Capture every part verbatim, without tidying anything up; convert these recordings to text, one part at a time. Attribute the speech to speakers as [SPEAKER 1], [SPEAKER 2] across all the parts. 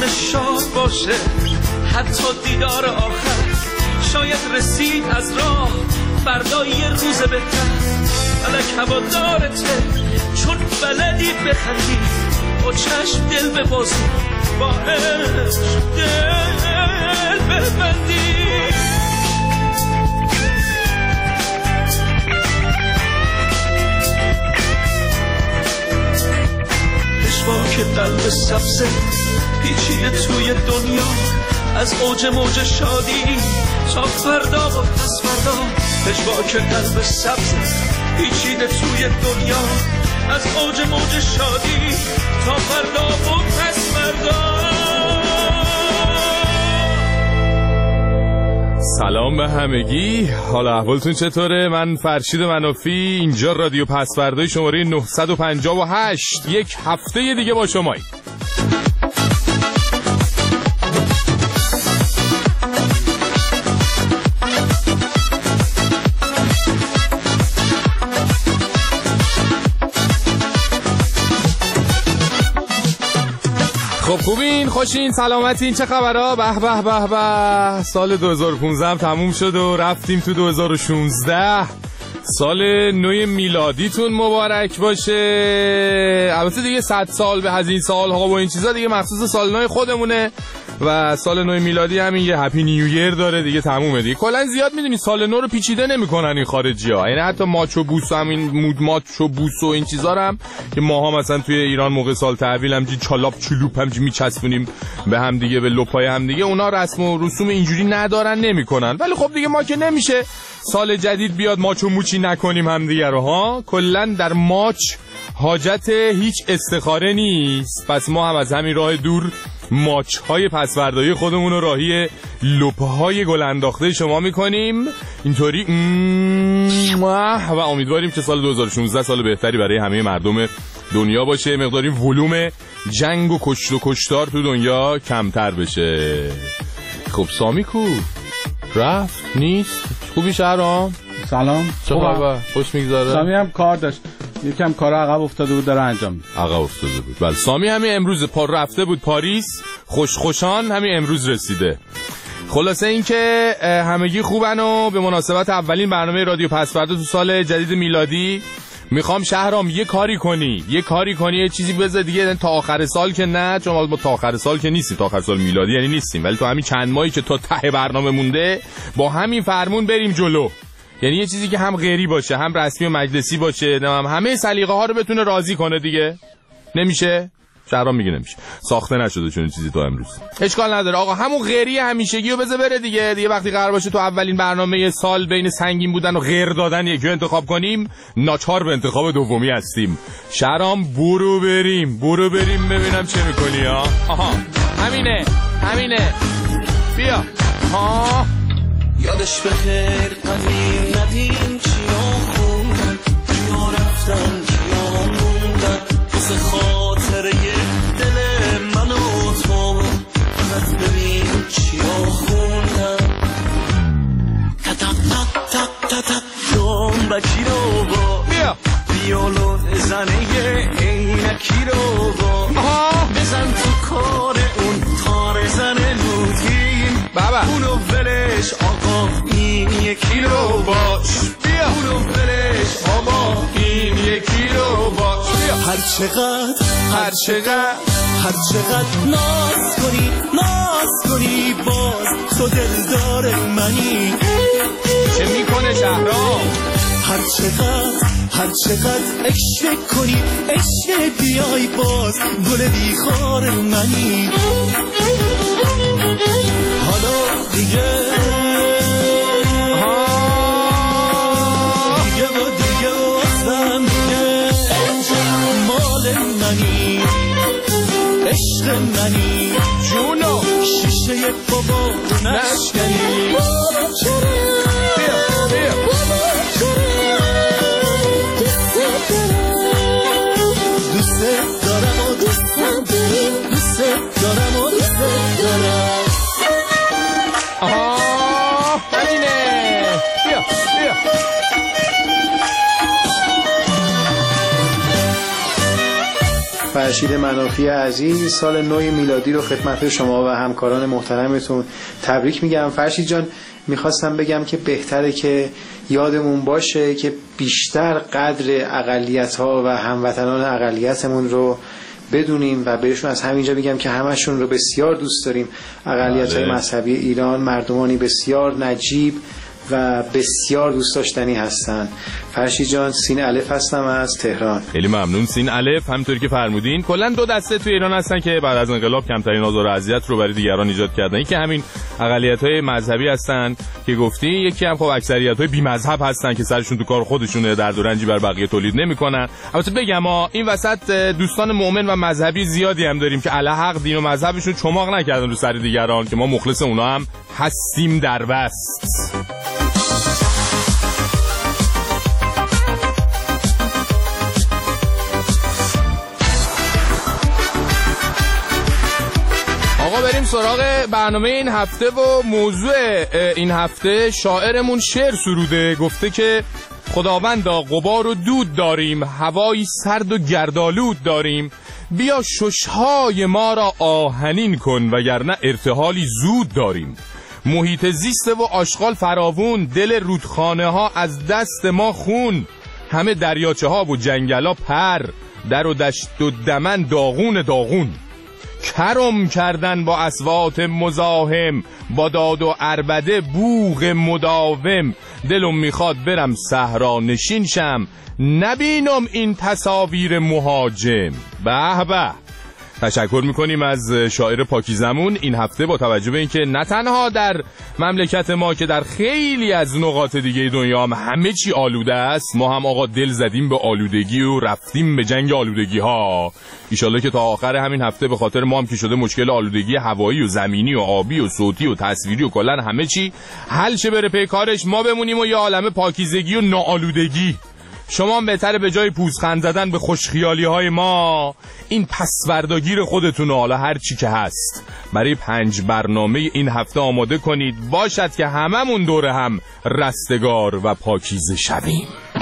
[SPEAKER 1] شاد باشه، حتی دیدار آخر شاید رسید از راه، فردا یه روز بهتر. فلک هوادارته چون بلدی بخندی، با چشم دل ببازی، با عشق دل ببندی. پشواک قلب سبزه پیچیده توی دنیا، از اوج موج شادی تا فردا و پس فردا. پشواک قلب سبزه پیچیده توی دنیا، از اوج موج شادی تا فردا و پس فردا.
[SPEAKER 2] سلام به همگی، حالا احوالتون چطوره؟ من فرشید منافی، اینجا رادیو پسوردای شماره نهصد و پنجاه و هشت، یک هفته دیگه با شمایی. خب خوبین، خوشین، سلامتین، چه خبرها؟ به به به به. سال دو هزار و پانزده هم تموم شد و رفتیم تو دو هزار و شانزده. سال نو میلادیتون مبارک باشه. البته دیگه صد سال به از این سالها و این چیزا دیگه مخصوص سال نو خودمونه و سال نو میلادی همین یه هپی نیو ایر داره دیگه، تمومه دیگه. کلا زیاد میدونی سال نو رو پیچیده نمیکنن این خارجی‌ها، یعنی حتی ماچو بوس همین مود ماچو بوس و این چیزا رو هم که ماها مثلا توی ایران موقع سال تحویل همجی چالاپ چلوپ همجی میچسبونیم به هم دیگه، به لپای هم دیگه، اونا رسم و رسوم اینجوری ندارن، نمیکنن. ولی خب دیگه ما که نمیشه سال جدید بیاد ماچو موچی نکنیم هم دیگه رو ها. کلا در ماچ حاجت هیچ استخاره نیست، پس ما هم از همین راه دور ماچ های پسوردایی خودمون رو راهی لپه های گل انداخته شما میکنیم اینطوری و امیدواریم که سال دو هزار و شانزده سال بهتری برای همه مردم دنیا باشه، مقداری ولوم جنگ و کشت و کشتار تو دنیا کمتر بشه. خب سامی کو رفت نیست؟ خوبی شهرام؟
[SPEAKER 3] سلام،
[SPEAKER 2] چه خبر؟ خوش میگذاره؟
[SPEAKER 3] سامی هم کار داشت، یکم کار عقب افتاده بود، داره انجام میده.
[SPEAKER 2] عقب افتاده بود. بله، سامی همین امروز پار رفته بود پاریس، خوش خوشان همین امروز رسیده. خلاصه این که همگی خوبن و به مناسبت اولین برنامه رادیو پسوردا تو سال جدید میلادی میخوام شهرام یه کاری کنی، یه کاری کنی، یه چیزی بذار دیگه تا آخر سال که نه، چون ما تا آخر سال که نیستیم، تا آخر سال میلادی یعنی نیستیم، ولی تو همین چند ماهی که تا ته برنامه مونده با همین فرمون بریم جلو. یعنی یه چیزی که هم غیری باشه، هم رسمی و مجلسی باشه، هم همه سلیقه ها رو بتونه راضی کنه دیگه. نمیشه؟ شهرام میگه نمیشه، ساخته نشده چون چیزی تو امروز. اشکال نداره آقا، همون غیری همیشگی رو بذار بره دیگه. دیگه وقتی قرار باشه تو اولین برنامه سال بین سنگین بودن و غیر دادن یکی رو انتخاب کنیم، ناچار به انتخاب دومی هستیم. شهرام برو بریم، برو بریم ببینم چه میکنی ها. آها همینه، همینه، بیا. ها
[SPEAKER 1] یادش بخیر قدیم ندیم چیا خوندن، چیا رفتن، چیا موندن، بس خاطره دل من و تو، فقط ببین چیا خوندن. تتک تک تک تک دنبکی رو با
[SPEAKER 2] بیا
[SPEAKER 1] ویولون زنه عینکی رو با بزن تو کار اون تار زن نوتیم
[SPEAKER 2] بابا،
[SPEAKER 1] اونو ولش آقا این یکی رو باش،
[SPEAKER 2] بیا
[SPEAKER 1] اونو ولش آقا این یکی رو باش. هر چقدر
[SPEAKER 2] هر چقدر
[SPEAKER 1] هر چقدر ناز کنی ناز کنی باز تو دلدار منی.
[SPEAKER 2] چه میکنه شهرام؟
[SPEAKER 1] هر چقدر هر چقدر عشق کنی عشق بیای باز گل بیخار منی. حالا دیگه دیگه و دیگه و اصلا دیگه مال منی، عشق منی،
[SPEAKER 2] جونو
[SPEAKER 1] شیشه بابا نشکنی. بابا چرا
[SPEAKER 2] بیا بیا
[SPEAKER 1] دوست دارم و دوست نداری، دوست دارم و دوست دارم.
[SPEAKER 2] آها همینه، بیا بیا.
[SPEAKER 4] فرشید منافی عزیز، سال نو میلادی رو خدمت شما و همکاران محترمتون تبریک میگم. فرشید جان، میخواستم بگم که بهتره که یادمون باشه که بیشتر قدر اقلیت‌ها و هموطنان اقلیتمون رو بدونیم و بهشون از همینجا بگم که همشون رو بسیار دوست داریم. اقلیت‌های مذهبی ایران مردمانی بسیار نجیب و بسیار دوست داشتنی هستن. فرشید جان، سین الف هستم از تهران.
[SPEAKER 2] خیلی ممنون. سین الف همونطوری که فرمودین کلا دو دسته تو ایران هستن که بعد از انقلاب کمترین آزار و اذیت رو برای دیگران ایجاد کردن. یکی همین اقلیت‌های مذهبی هستن که گفتی، یکی هم خب اکثریت‌های بی مذهب هستن که سرشون تو کار خودشونه، درد و رنجی بر بقیه تولید نمی‌کنن. البته بگم ما این وسط دوستان مؤمن و مذهبی زیادی هم داریم که الحق دین و مذهبشون چماق نکردن رو سر دیگران، که ما مخلص اونها هم هستیم در وست. آقا بریم سراغ برنامه این هفته و موضوع این هفته شاعرمون شعر سروده. گفته که خداوندا غبار و دود داریم، هوایی سرد و گردآلود داریم، بیا ششهای ما را آهنین کن وگرنه ارتحالی زود داریم. محیط زیست و آشغال فراوون، دل رودخانه ها از دست ما خون، همه دریاچه ها و جنگلا پر، در و دشت و دمن داغون داغون. کرم کردن با اصوات مزاحم، با داد و عربده بوق مداوم، دلم میخواد برم صحرا نشین شم، نبینم این تصاویر مهاجم. به به، تشکر میکنیم از شاعر پاکیزمون این هفته با توجه به اینکه نه تنها در مملکت ما که در خیلی از نقاط دیگه دنیا هم همه چی آلوده است، ما هم آقا دل زدیم به آلودگی و رفتیم به جنگ آلودگی ها. ایشالله که تا آخر همین هفته به خاطر ما هم که شده مشکل آلودگی هوایی و زمینی و آبی و صوتی و تصویری و کلا همه چی حل شه بره پی کارش، ما بمونیم و یه عالمه پاکیزگی و ناآلودگی. شما هم بهتره به جای پوزخند زدن به خوشخیالی های ما این پسوردگیر خودتون حالا هر چی که هست برای پنج برنامه این هفته آماده کنید، باشد که هممون دور هم رستگار و پاکیزه شویم.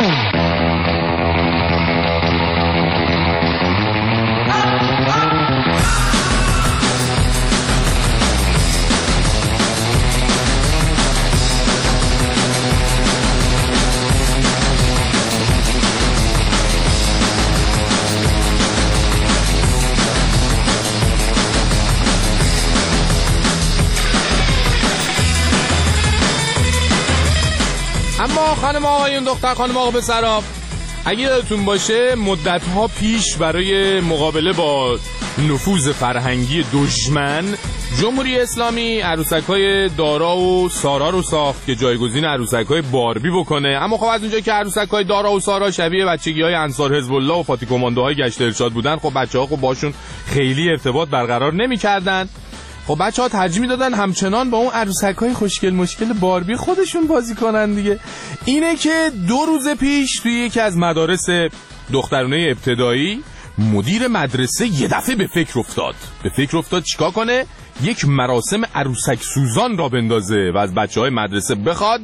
[SPEAKER 2] اما خانم آقایون، دختر خانم آقا پسرا، اگه یادتون باشه مدت‌ها پیش برای مقابله با نفوذ فرهنگی دشمن، جمهوری اسلامی عروسک‌های دارا و سارا رو ساخت که جایگزین عروسک‌های باربی بکنه. اما خب از اونجا که عروسک‌های دارا و سارا شبیه بچگی‌های انصار حزب الله و فاتی کماندوهای گشت ارشاد بودن، خب بچه‌ها خب باشون خیلی ارتباط برقرار نمی‌کردن. خب بچه ها ترجیح میدادن همچنان با اون عروسک‌های خوشگل مشکل باربی خودشون بازی کنن دیگه. اینه که دو روز پیش توی یکی از مدارس دخترانه ابتدایی مدیر مدرسه یه دفعه به فکر افتاد به فکر افتاد چیکار کنه؟ یک مراسم عروسک سوزان را بندازه و از بچه‌های مدرسه بخواد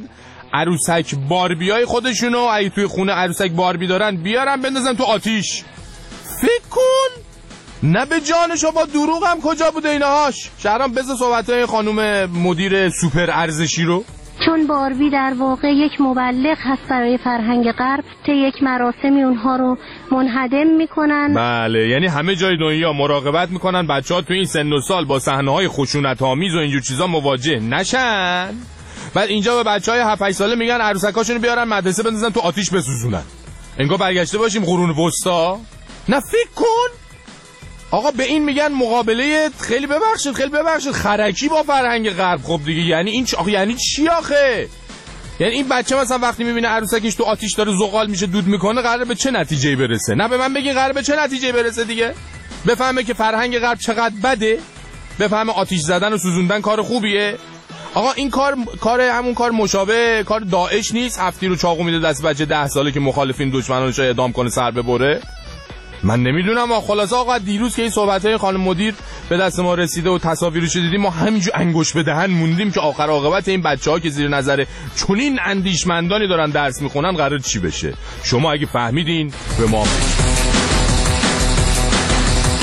[SPEAKER 2] عروسک باربیای خودشونو اگه توی خونه عروسک باربی دارن بیارن بندازن تو آتیش. فکر کن نه به جانشو، با دروغ هم کجا بوده اینهاش. شهرام بذار صحبتای خانم مدیر سوپر ارزشی رو.
[SPEAKER 5] چون باربی در واقع یک مبلغ هست برای فرهنگ غرب، طی یک مراسمی اونها رو منهدم میکنن.
[SPEAKER 2] بله، یعنی همه جای دنیا مراقبت میکنن بچه‌ها تو این سن و سال با صحنه‌های خشونت‌آمیز و اینجور چیزا مواجه نشن. بعد اینجا به بچهای هفت هشت ساله میگن عروسکاشونو بیارن مدرسه بندازن تو آتیش بسوزونن. انگار برگشته باشیم قرون وسطا. نه فکر کن آقا، به این میگن مقابله خیلی ببخشید خیلی ببخشید خرکی با فرهنگ غرب. خب دیگه یعنی این چ... آخه یعنی چی آخه؟ یعنی این بچه مثلا وقتی میبینه عروسکش تو آتیش داره زغال میشه دود میکنه قراره به چه نتیجه‌ای برسه؟ نه به من بگین قراره به چه نتیجه‌ای برسه دیگه؟ بفهمه که فرهنگ غرب چقدر بده؟ بفهمه آتیش زدن و سوزوندن کار خوبیه؟ آقا این کار کار همون کار مشابه کار داعش نیست؟ هفتی رو چاقو میده دست بچه ده ساله که مخالفین دشمنانش رو اعدام کنه سر ببره. من نمیدونم. آقا خلاص آقا دیروز که این صحبت‌های خانم مدیر به دست ما رسیده و تصاویرش دیدیم، ما همینجور انگوش به دهن موندیم که آخر عاقبت این بچه‌ها که زیر نظر چنین اندیشمندانی دارن درس میخونن قرار چی بشه. شما اگه فهمیدین به ما بگید.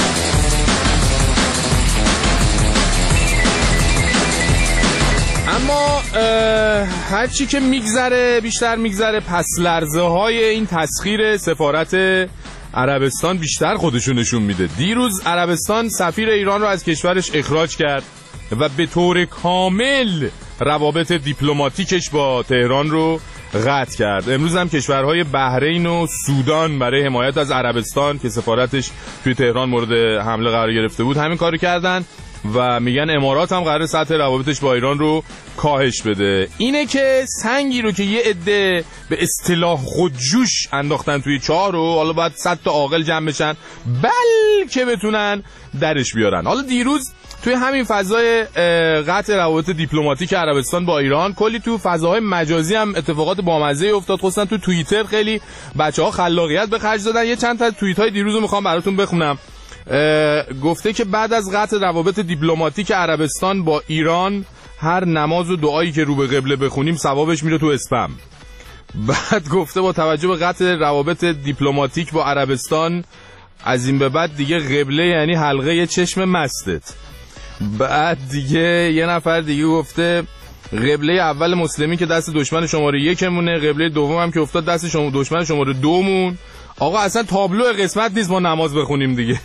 [SPEAKER 2] هر چی که میگذره بیشتر میگذره، پس لرزه های این تسخیر سفارت عربستان بیشتر خودشون نشون میده. دیروز عربستان سفیر ایران رو از کشورش اخراج کرد و به طور کامل روابط دیپلماتیکش با تهران رو قطع کرد. امروز هم کشورهای بحرین و سودان برای حمایت از عربستان که سفارتش توی تهران مورد حمله قرار گرفته بود همین کارو کردن و میگن امارات هم قراره سطح روابطش با ایران رو کاهش بده. اینه که سنگی رو که یه عده به اصطلاح خودجوش انداختن توی چاه رو حالا باید صد تا عاقل جمع بشن بلکه بتونن درش بیارن. حالا دیروز توی همین فضای قطع روابط دیپلماتیک عربستان با ایران کلی تو فضاهای مجازی هم اتفاقات بامزه افتاد، خصوصا تو توییتر خیلی بچه‌ها خلاقیت به خرج دادن. یه چند تا توییت‌های دیروز رو میخوام براتون بخونم. گفته که بعد از قطع روابط دیپلماتیک عربستان با ایران هر نماز و دعایی که رو به قبله بخونیم ثوابش میره تو اسپم. بعد گفته با توجه به قطع روابط دیپلماتیک با عربستان از این به بعد دیگه قبله یعنی حلقه چشم مستت. بعد دیگه یه نفر دیگه گفته قبله اول مسلمی که دست دشمن شماره یکمونه، قبله دوم هم که افتاد دست شما دشمن شماره دومون. آقا اصلا تابلو قسمت نیست ما نماز بخونیم دیگه.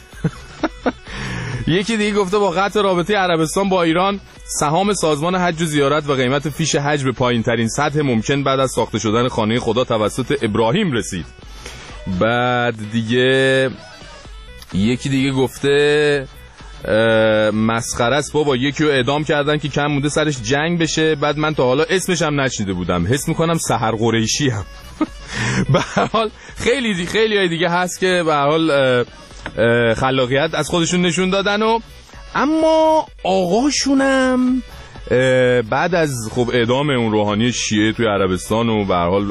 [SPEAKER 2] یکی دیگه گفته با قطع رابطه عربستان با ایران سهام سازمان حج و زیارت و قیمت فیش حج به پایین ترین سطح ممکن بعد از ساخته شدن خانه خدا توسط ابراهیم رسید. بعد دیگه یکی دیگه گفته مسخره است بابا، یکی رو اعدام کردن که کم مونده سرش جنگ بشه، بعد من تا حالا اسمش هم نشنیده بودم، حس میکنم سحر قریشی هم. به هر حال خیلی دی خیلی های دیگه هست که به هر حال خلاقیت از خودشون نشون دادن. و اما آقاشونم بعد از خب اعدام اون روحانی شیعه توی عربستان و به هر حال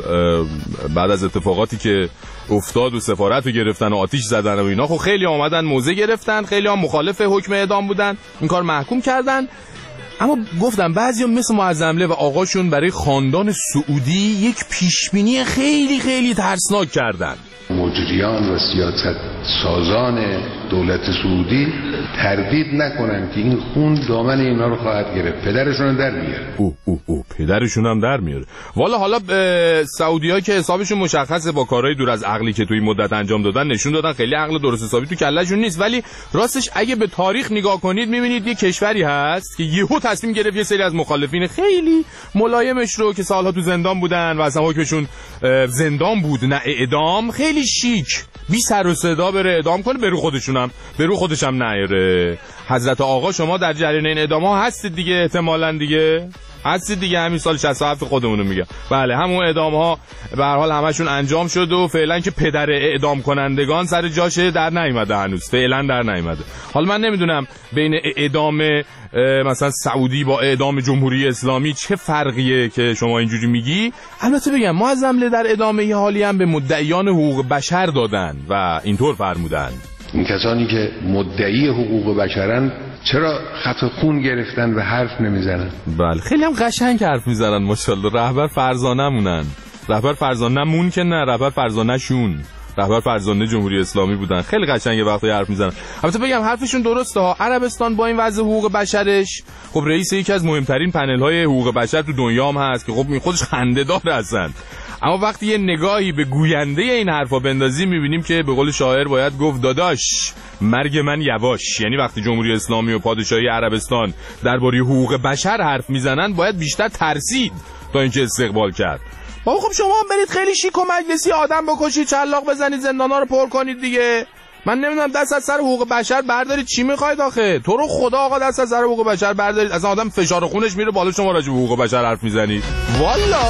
[SPEAKER 2] بعد از اتفاقاتی که افتاد و سفارت رو گرفتن و آتیش زدن و اینا، خب خیلی آمدن موضع گرفتن، خیلی هم مخالف حکم اعدام بودن، این کار محکوم کردن. اما گفتم بعضیا مثل معظمله و آقاشون برای خاندان سعودی یک پیشبینی خیلی خیلی ترسناک کردن.
[SPEAKER 6] مجریان و سیاست سازان دولت سعودی تردید نکنن که این خون دامن اینا رو خواهد گرفت، پدرشون هم در میاره.
[SPEAKER 2] او او او پدرشون هم در میاره. والا حالا سعودی‌ها که حسابشون مشخصه با کارهای دور از عقلی که توی مدت انجام دادن نشون دادن خیلی عقل درست حسابی تو کلهشون نیست، ولی راستش اگه به تاریخ نگاه کنید میبینید یه کشوری هست که یهو تصمیم گرفت یه سری از مخالفین خیلی ملایمش رو که سالها تو زندان بودن و اصلا حکمشون زندان بود نه اعدام، خیلی شیک بی سر و صدا بره اعدام کنه، برو خودشونم برو خودشم نیاره. حضرت آقا شما در جریان این اعدام ها هستید دیگه، احتمالاً دیگه هستید دیگه، همین سال شصت و هفت خودمونو میگم. بله همون اعدام ها به هر حال همشون انجام شد و فعلا که پدر اعدام کنندگان سر جاشه در نیومده، هنوز فعلا در نیومده. حالا من نمیدونم بین اعدام مثلا سعودی با اعدام جمهوری اسلامی چه فرقیه که شما اینجوری میگی. البته بگم معظمله در ادامه حالی هم به مدعیان حقوق بشر دادن و اینطور فرمودن
[SPEAKER 6] این کسانی که مدعی حقوق بشرن چرا خط خون گرفتن و حرف نمیزنن؟
[SPEAKER 2] بله خیلی هم قشنگ حرف میزنن ماشاءالله. رهبر فرزانه مونن، رهبر فرزانه مون که نه، رهبر فرزانه شون، رهبر فرزانه جمهوری اسلامی بودن، خیلی قشنگه وقتی حرف میزنن. البته بگم حرفشون درسته ها. عربستان با این وضع حقوق بشرش خب رئیس یکی از مهمترین پنل های حقوق بشر تو دنیا هم هست که خب خودش خنده‌دار هستن. اما وقتی یه نگاهی به گوینده این حرفا بندازیم میبینیم که به قول شاعر باید گفت داداش مرگ من یواش. یعنی وقتی جمهوری اسلامی و پادشاهی عربستان درباره حقوق بشر حرف میزنن باید بیشتر ترسید تا اینکه استقبال کرد. بابا خب شما هم برید خیلی شیک و مجلسی آدم بکشید، چلاق بزنید، زندانا رو پر کنید دیگه. من نمیدونم دست از سر حقوق بشر بردارید چی میخواید آخه؟ تو رو خدا آقا دست از سر حقوق بشر بردارید، اصلا آدم فشار خونش میره بالا شما راجع به حقوق بشر حرف میزنید. والا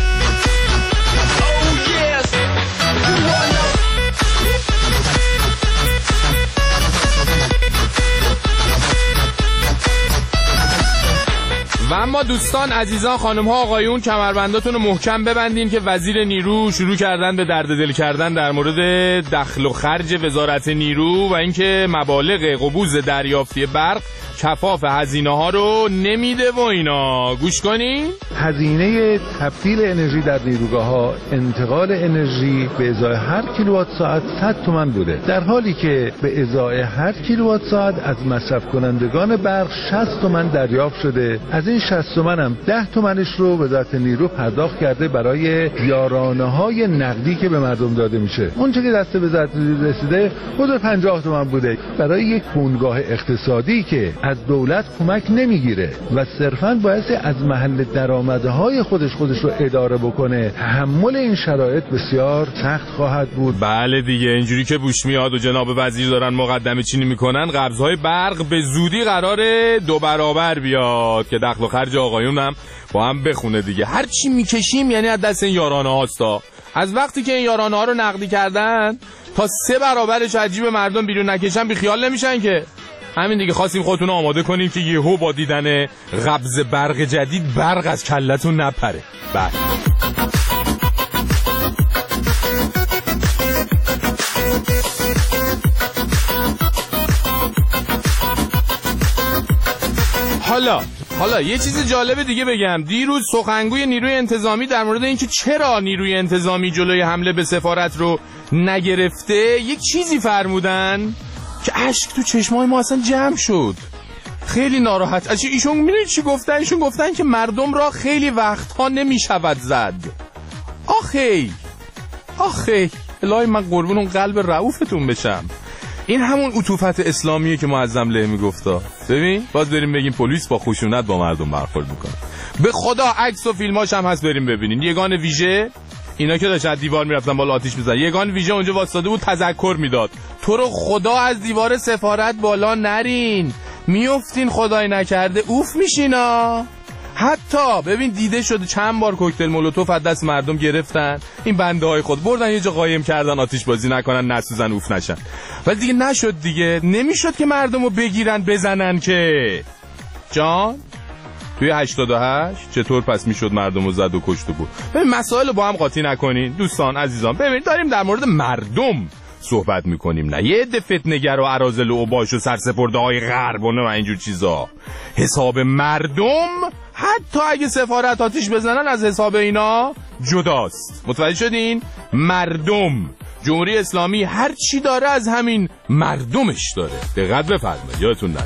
[SPEAKER 2] و اما دوستان عزیزان خانم ها آقایون کمربنداتون رو محکم ببندین که وزیر نیرو شروع کردن به درد دل کردن در مورد دخل و خرج وزارت نیرو و اینکه مبالغ قبوز دریافتی برق کفاف هزینه ها رو نمیده و اینا. گوش کنین.
[SPEAKER 7] هزینه تبدیل انرژی در نیروگاه ها انتقال انرژی به ازای هر کیلووات ساعت صد تومان بوده، در حالی که به ازای هر کیلووات ساعت از مصرف کنندگان برق شصت تومان دریافت شده. از این شصت تومنم ده تومنش رو وزارت نیرو پرداخت کرده برای یارانه های نقدی که به مردم داده میشه. اون چه که دست وزارت رسیده حدود پنجاه تومن بوده برای یک بنگاه اقتصادی که از دولت کمک نمیگیره و صرفاً باعث از محل درآمدهای خودش خودش رو اداره بکنه. تحمل این شرایط بسیار سخت خواهد بود.
[SPEAKER 2] بله دیگه، اینجوری که بوش میاد و جناب وزیر دارن مقدمه چینی میکنن، قبضهای برق به زودی قراره دو برابر بیاد که دخل و خرج آقایون هم با هم بخونه دیگه. هر چی میکشیم یعنی از دست این یارانه هاستا. از وقتی که این یارانه ها رو نقدی کردن تا سه برابرش عجیب مردم بیرون نکشن بی خیال نمیشن که. همین دیگه، خواستیم خودتون آماده کنیم که یهو با دیدن قبض برق جدید برق از کلتون نپره. بله. حالا حالا یه چیز جالب دیگه بگم. دیروز سخنگوی نیروی انتظامی در مورد اینکه چرا نیروی انتظامی جلوی حمله به سفارت رو نگرفته یک چیزی فرمودن که اشک تو چشمای ما اصلا جمع شد. خیلی ناراحت. اصلا ایشون میدونید چی گفتن؟ ایشون گفتن که مردم را خیلی وقتها نمیشود زد. آخی آخی الهی من قربون اون قلب رعوفتون بشم. این همون عطوفت اسلامیه که معظم له میگفتا. ببین باز بریم بگیم پلیس با خشونت با مردم برخورد میکنه. به خدا عکس و فیلماش هم هست، بریم ببینین. یگان ویژه اینا که داشت از دیوار میرفتن بالا آتیش میزنن، یگان ویژه اونجا واسطاده بود تذکر میداد تو رو خدا از دیوار سفارت بالا نرین، میافتین خدای نکرده اوف میشینا. حتی ببین دیده شده چند بار کوکتل مولوتوف از دست مردم گرفتن، این بنده های خود بردن یه جا قایم کردن آتیش بازی نکنن نسوزن اوف نشن. ولی دیگه نشد دیگه، نمیشد که مردم رو بگیرن بزنن که جان. توی هشتاد و هشت چطور پس میشد مردم رو زد و کشت و بود؟ ببین مسائل رو با هم قاطی نکنین دوستان عزیزان. ببین داریم در مورد مردم صحبت میکنیم، نه یه عده فتنه‌گر و اراذل و اوباش و سرسپرده های غرب و نه اینجور چیزا. حساب مردم حتی اگه سفارت آتیش بزنن از حساب اینا جداست. متوجه شدین؟ مردم جمهوری اسلامی هر چی داره از همین مردمش داره. دقت بفرمایید یادتون نره.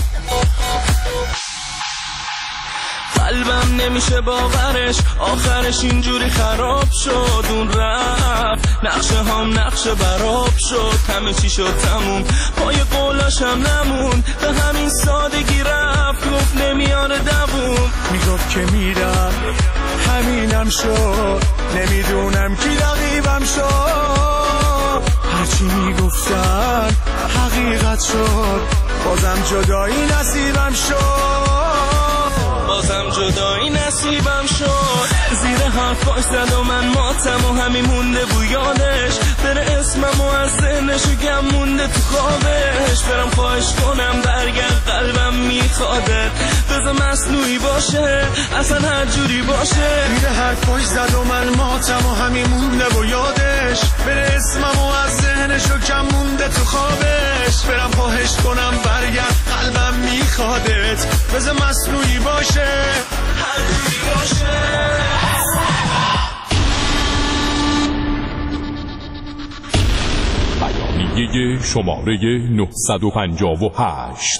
[SPEAKER 1] قلبم نمیشه باورش، آخرش اینجوری خراب شد. اون رفت نقشه هم نقشه براب شد، همه چی شد تموم، پای قولاش هم نمون، به همین سادگی رفت، گفت نمیاره دووم. میگفت که میرم همینم شد، نمیدونم کی رقیبم شد، هرچی میگفتن حقیقت شد، بازم جدایی نصیبم شد، بازم جدایی نصیبم شد. زیر حرفاش زد و من ماتم و همین مونده بو یادش، بره اسمم و از ذهنش و گم مونده تو خوابش. برم خواهش کنم برگرد قلبم میخوادت، بذار مصنوعی باشه اصلا هر جوری باشه. زیر حرفاش زد و من ماتم و همین مونده بو یادش، بره اسمم و از ذهنش و گم مونده تو خوابش. برم خواهش کنم برگرد قلبم میخوادت، بذار مصنوعی باشه هر جوری باشه.
[SPEAKER 2] بیانیه شماره نهصد و پنجاه و هشت.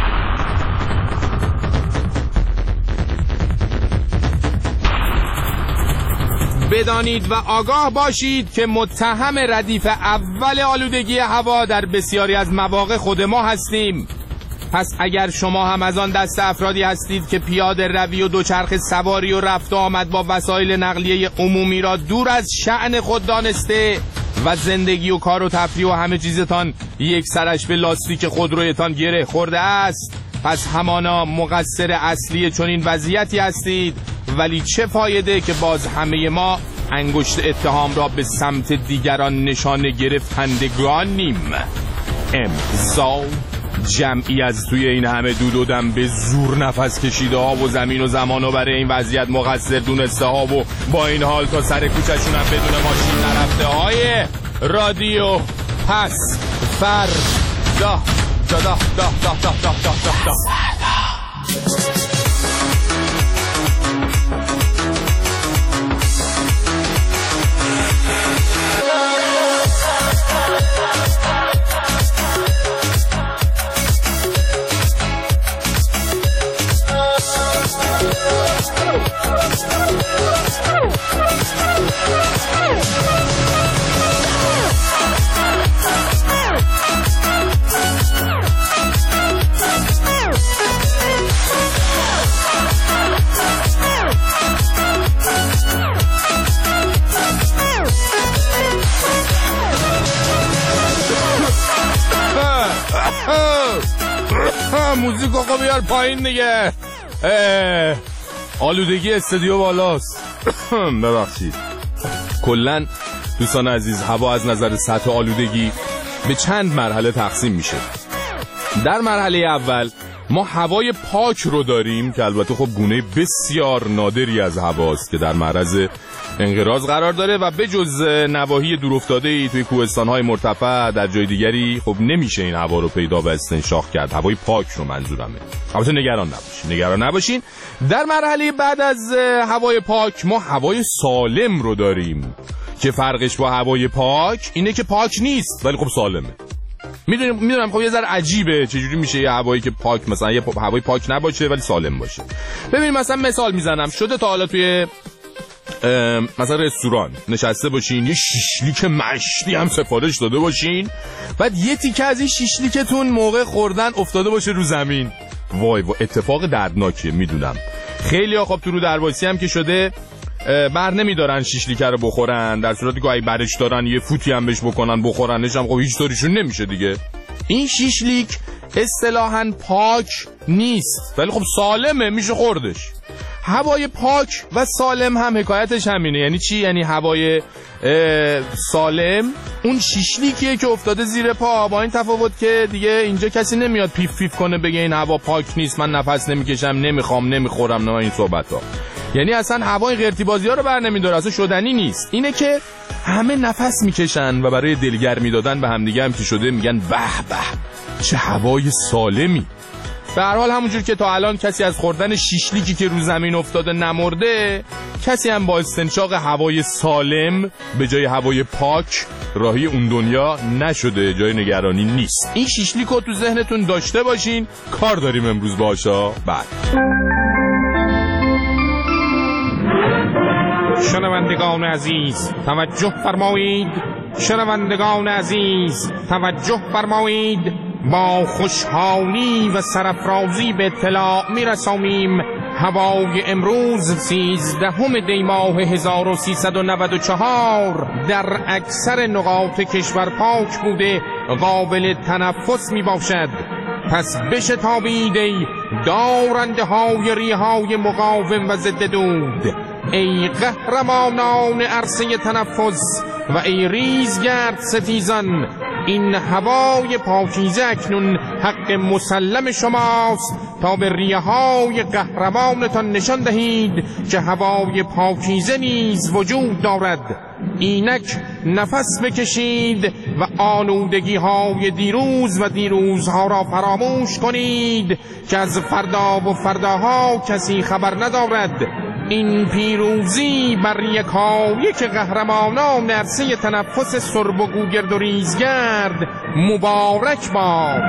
[SPEAKER 2] بدانید و آگاه باشید که متهم ردیف اول آلودگی هوا در بسیاری از مواقع خود ما هستیم. پس اگر شما هم از آن دست افرادی هستید که پیاده روی و دوچرخه سواری و رفت و آمد با وسایل نقلیه عمومی را دور از شأن خود دانسته و زندگی و کار و تفریح و همه چیزتان یک سرش به لاستیک خودرویتان گره خورده است، پس همانا مقصر اصلی چنین وضعیتی هستید. ولی چه فایده که باز همه ما انگشت اتهام را به سمت دیگران نشانه گرفتندگانیم. امضا جمعی از توی این همه دود و دم به زور نفس کشیده ها و زمین و زمان و برای این وضعیت مقصر دونسته ها و با این حال تا سر کوچشون هم بدون ماشین نرفته های رادیو. پس فر دا دا دا دا دا دا دا دا دا موزیک آقا بیار پایین دیگه. آلودگی استودیو بالاست. ببخشید. کلن دوستان عزیز، هوا از نظر سطح آلودگی به چند مرحله تقسیم میشه. در مرحله اول ما هوای پاک رو داریم که البته خب گونه بسیار نادری از هواست که در معرض انقراض قرار داره و به جز نواحی دورافتاده‌ای توی کوهستان‌های مرتفع در جای دیگری خب نمیشه این هوا رو پیدا و استنشاق کرد. هوای پاک رو منظورمه. البته نگران نباشین نگران نباشین در مرحله بعد از هوای پاک ما هوای سالم رو داریم که فرقش با هوای پاک اینه که پاک نیست ولی خب سالمه. میدونم میدونم خب یه ذره عجیبه چجوری میشه یه هوایی که پاک مثلا یه هوای پاک نباشه ولی سالم باشه. ببین مثلا مثال میزنم، شده تا حالا توی مثلا رستوران نشسته باشین یه شیشلیک مشتی هم سفارش داده باشین بعد یه تیکه از این شیشلیکتون موقع خوردن افتاده باشه رو زمین؟ وای وای اتفاق دردناکیه میدونم. خیلی ها خب تو رو درواسی هم که شده بر نمیدارن شیشلیکه رو بخورن، در صورتی که اگه برش دارن یه فوتی هم بهش بکنن بخورنش هم خب هیچ طوریشون نمیشه دیگه. این شیشلیک اصطلاحاً پاک نیست ولی خب سالمه، میشه خوردش. هوای پاک و سالم هم حکایتش همینه. یعنی چی؟ یعنی هوای سالم اون شیشلیکیه که افتاده زیر پا، با این تفاوت که دیگه اینجا کسی نمیاد پیف پیف کنه بگه این هوا پاک نیست، من نفس نمیکشم، نمیخوام، نمیخورم، نه این صحبت ها. یعنی اصلا هوای قرتیبازی ها رو بر نمیداره، اصلا شدنی نیست. اینه که همه نفس میکشن و برای دلگرمی دادن به همدیگه هم که شده میگن به به چه هوای سالمی. به هر حال همونجور که تا الان کسی از خوردن شیشلیکی که رو زمین افتاده نمرده، کسی هم با استنشاق هوای سالم به جای هوای پاک راهی اون دنیا نشده. جای نگرانی نیست. این شیشلیکو تو ذهنتون داشته باشین، کار داریم امروز باشا. بعد شنوندگان عزیز توجه فرمایید، شنوندگان عزیز توجه فرمایید، با خوشحالی و سرافرازی به اطلاع میرسانیم هوای امروز سیزدهم دی ماه هزار و سیصد و نود و چهار در اکثر نقاط کشور پاک بوده، قابل تنفس می باشد. پس بشتابید ای دارنده های ریهای مقاوم و ضد دود، ای قهرمانان عرصه تنفس و ای ریزگرد ستیزان، این هوای پاکیزه اکنون حق مسلم شماست تا به ریه های قهرمانتان نشان دهید که هوای پاکیزه نیز وجود دارد. اینک نفس بکشید و آلودگی های دیروز و دیروزها را فراموش کنید که از فردا و فرداها کسی خبر ندارد. این پیروزی بر یکایک قهرمانان عرصه تنفس سرب و گوگرد و ریزگرد مبارک باد.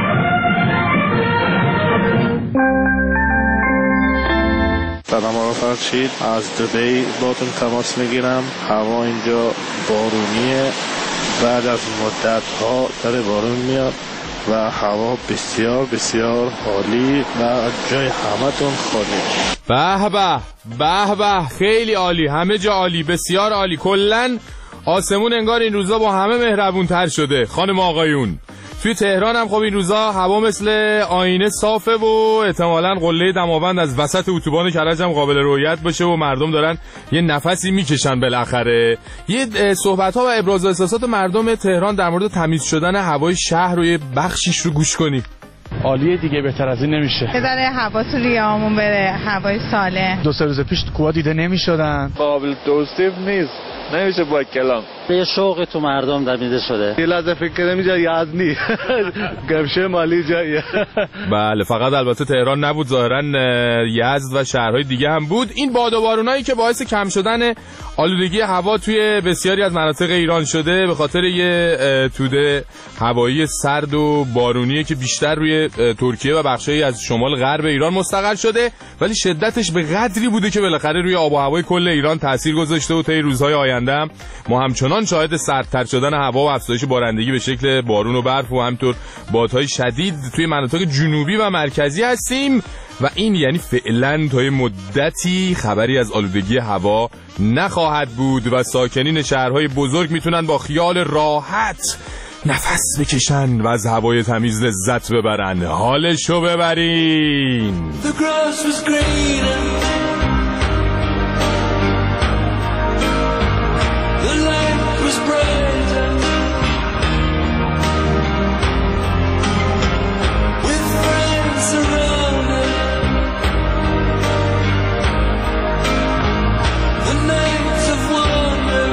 [SPEAKER 8] سلام آقا فرشید، از دبی باتون تماس میگیرم. هوا اینجا بارونیه، بعد از مدت ها داره بارون میاد و هوا بسیار بسیار عالی و جای همتون خالی.
[SPEAKER 2] به به به به، خیلی عالی، همه جا عالی، بسیار عالی. کلن آسمون انگار این روزا با همه مهربون تر شده. خانم آقایون توی تهران هم خب این روزا هوا مثل آینه صافه و احتمالاً قله دماوند از وسط اتوبان کرج هم قابل رؤیت باشه و مردم دارن یه نفسی میکشن بالاخره. یه صحبت ها و ابراز احساسات مردم تهران در مورد تمیز شدن هوای شهر رو یه بخشیش رو گوش کنیم.
[SPEAKER 3] عالیه دیگه، بهتر از این نمیشه.
[SPEAKER 9] بذاره هوا تو ریه‌هامون بره، هوای سالم.
[SPEAKER 3] دو سه روز پیش کوها دیده نمیشدن.
[SPEAKER 8] قابل توصیف نیست، نمیشه با کلام.
[SPEAKER 10] یه شوق تو مردم دمیده شده.
[SPEAKER 8] یه لحظه فکر کردم اینجا یزدی گمشه مالی جاییه.
[SPEAKER 2] بله، فقط البته تهران نبود، ظاهرا یزد و شهرهای دیگه هم بود. این باد و بارونایی که باعث کم شدن آلودگی هوا توی بسیاری از مناطق ایران شده به خاطر یه توده هوایی سرد و بارونیه که بیشتر روی ترکیه و بخشایی از شمال غرب ایران مستقر شده، ولی شدتش به قدری بوده که بالاخره روی آب و هوای کل ایران تاثیر گذاشته و طی روزهای آینده ما همچنان شاهد سردتر شدن هوا و افزایش بارندگی به شکل بارون و برف و همینطور بادهای شدید توی مناطق جنوبی و مرکزی هستیم و این یعنی فعلا تا مدتی خبری از آلودگی هوا نخواهد بود و ساکنین شهرهای بزرگ میتونن با خیال راحت نفس بکشن و از هوای تمیز لذت ببرن، حالشو ببرین.
[SPEAKER 1] The grass was greener. The light was brighter. With friends around it. The nights of wonder.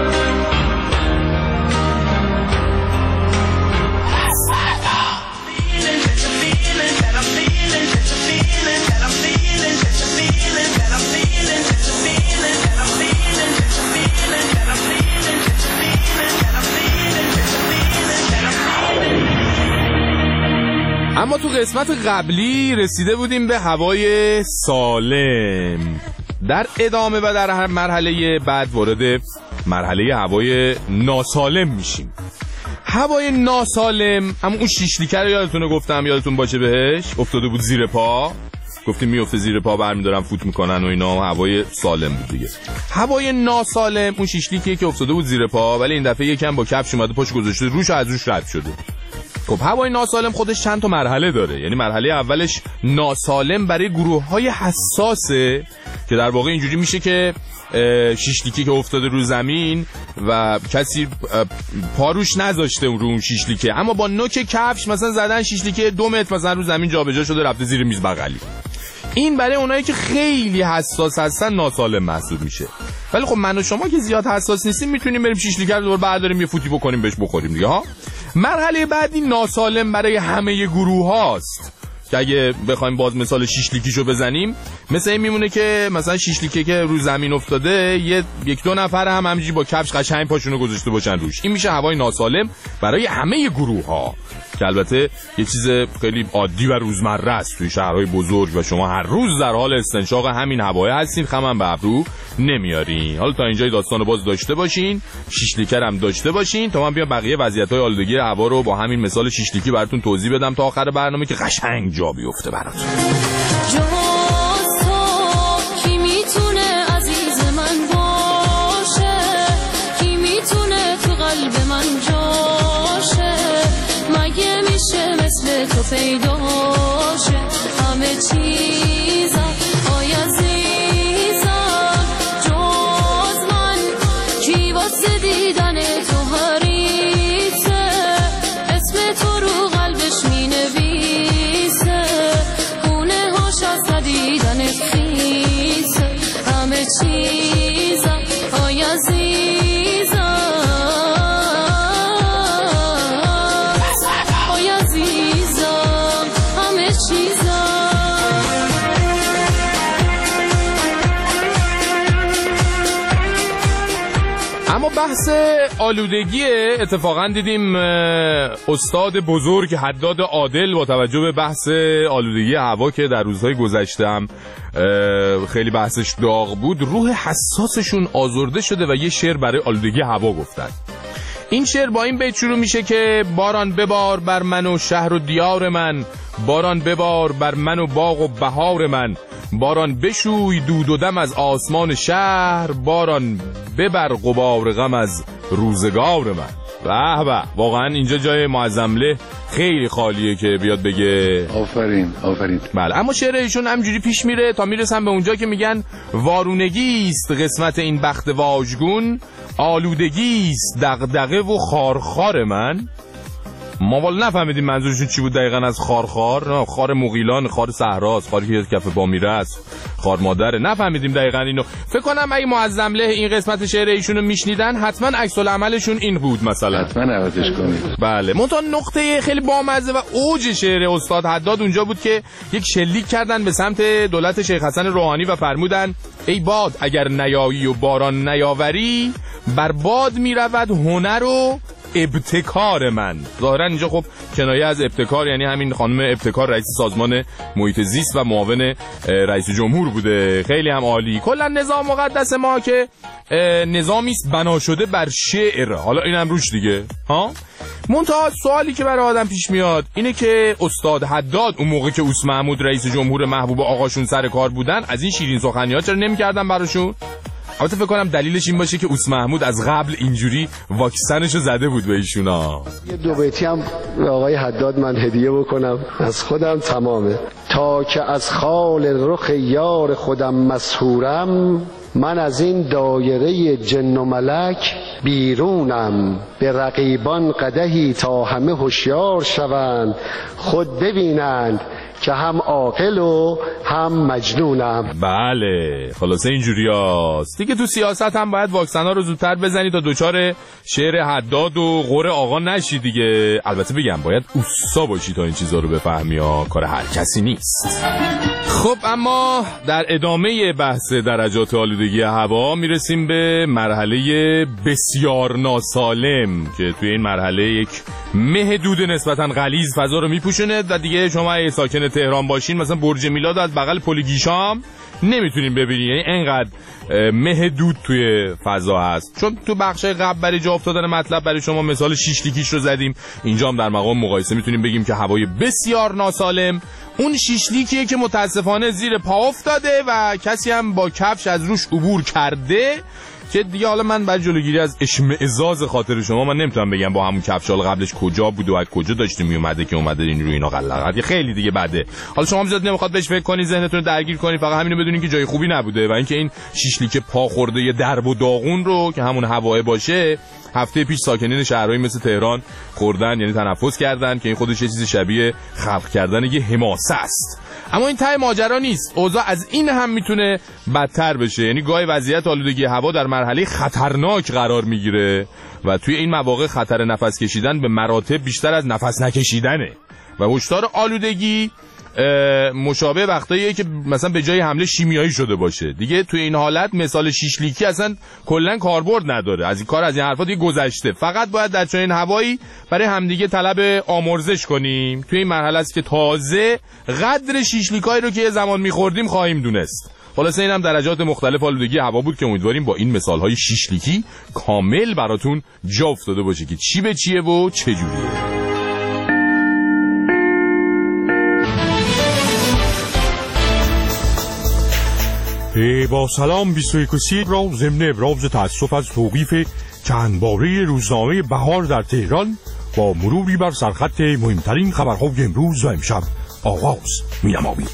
[SPEAKER 2] اما تو قسمت قبلی رسیده بودیم به هوای سالم. در ادامه و در هر مرحله بعد وارد مرحله هوای ناسالم میشیم. هوای ناسالم، اما اون شیشلیکه رو یادتونه گفتم، یادتون باشه بهش، افتاده بود زیر پا، گفتیم میفته زیر پا، برمیدارن فوت میکنن و اینا، هوای سالم بود دیگه. هوای ناسالم اون شیشلیکیه که افتاده بود زیر پا ولی این دفعه یکم با کفش اومده پاش گذاشته روش و از روش رد شده. خب هوای ناسالم خودش چند تا مرحله داره. یعنی مرحله اولش ناسالم برای گروه‌های حساسه که در واقع اینجوری میشه که شیشلیکی که افتاده رو زمین و کسی پاروش نذاشته رو اون شیشلیکه، اما با نوک کفش مثلا زدن شیشلیکه دو متر مثلا رو زمین جابجا شده رفته زیر میز بغلی. این برای اونایی که خیلی حساس هستن ناسالم محسوب میشه. ولی خب من و شما که زیاد حساس نیستیم میتونیم بریم شیشلیکه رو دوباره برداریم یه فوتی بکنیم بهش بخوریم دیگه ها. مرحله بعدی ناسالم برای همه گروه هاست که اگه بخوایم باز مثال شیشلیکیشو بزنیم مثل این میمونه که مثلا شیشلیکه که رو زمین افتاده یه یک دو نفر هم همینجوری با کفش قشنگ پاشونو گذاشته باشن روش. این میشه هوای ناسالم برای همه گروه ها که البته یه چیز خیلی عادی و روزمره است توی شهرهای بزرگ و شما هر روز در حال استنشاق همین هوای هستین، خمم به ابرو نمیارین. حالا تا اینجای داستانو باز داشته باشین، شیشلیکه هم داشته باشین تا من بیام بقیه وضعیت‌های آلودگی هوا رو با همین مثال شیشلیکی براتون توضیح بدم تا آخر برنامه که قشنگ جا بیفته براتون.
[SPEAKER 11] کی میتونه عزیز من باشه، کی میتونه تو قلب من جاشه، مگه میشه مثل تو پیدا شه، همه چیزم آی عزیزم جز من، کی واسه دیدن تو حریصه، اسم تو رو قلبش مینویسه، خونه هاش از ندیدن خیسه، همه چیزم آی عزیزم آی عزیزم همه چیزم.
[SPEAKER 2] اما بحث آلودگی اتفاقا دیدیم استاد بزرگ حداد عادل با توجه به بحث آلودگی هوا که در روزهای گذشتم خیلی بحثش داغ بود، روح حساسشون آزرده شده و یه شعر برای آلودگی هوا گفتن. این شعر با این بیت شروع میشه که باران ببار بر من و شهر و دیار من، باران ببار بر من و باغ و بهار من، باران بشوی دود و دم از آسمان شهر، باران ببر غبار غم از روزگار من. به به، واقعا اینجا جای معظمله خیلی خالیه که بیاد بگه
[SPEAKER 6] آفرین آفرین.
[SPEAKER 2] بله، اما شعر ایشون همجوری پیش میره تا میرسن به اونجا که میگن وارونگیست قسمت این بخت واژگون، آلودگیست دغدغه و خارخار من. ما والا نفهمیدیم منظورشون چی بود دقیقاً از خارخار. نه، خار مغیلان، خار صحراست، خاری که کف پا میره است، خار مادره. نفهمیدیم دقیقاً اینو. فکر کنم اگه معظمله این قسمت شعر ایشونو میشنیدن حتما عکس العملشون این بود مثلا.
[SPEAKER 6] حتما عوضش کنید.
[SPEAKER 2] بله، منتها نقطه خیلی بامزه و اوج شعر استاد حداد اونجا بود که یک شلیک کردن به سمت دولت شیخ حسن روحانی و فرمودن ای باد اگر نیایی و باران نیاوری، بر باد میرود هنر و ابتکار من. ظاهرا اینجا خب کنایه از ابتکار یعنی همین خانم ابتکار رئیس سازمان محیط زیست و معاون رئیس جمهور بوده. خیلی هم عالی. کلا نظام مقدس ما که نظامی است بنا شده بر شعر، حالا اینم روش دیگه ها. منتها سوالی که برای آدم پیش میاد اینه که استاد حداد اون موقع که اوس محمود رئیس جمهور محبوب آقاشون سر کار بودن از این شیرین سخنی‌ها چرا نمی‌کردن براشون؟ البته فکر کنم دلیلش این باشه که اوس محمود از قبل اینجوری واکسنشو زده بود به ایشونا.
[SPEAKER 12] یه دو بیتی هم به آقای حداد من هدیه بکنم از خودم تمامه. تا که از خال رخ یار خودم مسحورم، من از این دایره جن و ملک بیرونم. به رقیبان قدحی تا همه هوشیار شوند، خود ببینند که هم عاقل و هم مجنونم.
[SPEAKER 2] بله خلاصه اینجوری هست دیگه. تو سیاست هم باید واکسن ها رو زودتر بزنی تا دوچار شعر حداد و غور آقا نشی دیگه. البته بگم باید اوسا باشی تا این چیزا رو بفهمی ها، کار هر کسی نیست. خب اما در ادامه بحث درجات آلودگی هوا میرسیم به مرحله بسیار ناسالم که توی این مرحله یک مه دود نسبتا غلیظ فضا رو میپوشونه و دیگه شما اگه ساکن تهران باشین مثلا برج میلاد از بغل پل گیشام نمیتونین ببینین، یعنی انقدر مه دود توی فضا هست. چون تو بخش قبل برای جا افتادن مطلب برای شما مثال شیشلیکیش رو زدیم، اینجا هم در مقام مقایسه میتونیم بگیم که هوای بسیار ناسالم اون شیشلیکیه که متاسفانه زیر پا افتاده و کسی هم با کفش از روش عبور کرده که دیگه حالا من برای جلوگیری از اشمئزاز خاطر شما من نمیتونم بگم با همون کفشال قبلش کجا بود و از کجا داشتیم میومده که اومده این روی اینا قلقات خیلی دیگه بده. حالا شما هم زیاد نمیخواد بهش فکر کنی، ذهنتون رو درگیر کنی، فقط همینو بدونین که جای خوبی نبوده و اینکه این شیشلیک پا خورده یه درب و داغون رو که همون هواه باشه هفته پیش ساکنین شهرهای مثل تهران خوردن، یعنی تنفس کردن که این خودش یه چیز شبیه خلق کردن یه حماسه است. اما این ته ماجرا نیست، اوضاع از این هم میتونه بدتر بشه. یعنی گاهی وضعیت آلودگی هوا در مرحله خطرناک قرار میگیره و توی این مواقع خطر نفس کشیدن به مراتب بیشتر از نفس نکشیدنه و هشدار آلودگی مشابه وقتاییه که مثلا به جای حمله شیمیایی شده باشه دیگه. توی این حالت مثال شیشلیکی اصلا کلا کاربرد نداره، از این کار از این حرفا دیگه گذشته. فقط باید در چنین هوایی برای همدیگه طلب آمرزش کنیم. توی این مرحله است که تازه قدر شیشلیکایی رو که یه زمان می‌خوردیم خواهیم دونست. خلاصه اینم درجات مختلف آلودگی هوا بود که امیدواریم با این مثال‌های شیشلیکی کامل براتون جا افتاده باشه که چی به چیه و چه جوریه.
[SPEAKER 13] با سلام بیست و یک را ضمن ابراز تأسف از توقیف چند باره روزنامه بهار در تهران با مروری بر سرخط مهمترین خبرهای امروز و امشب آغاز می‌نماییم.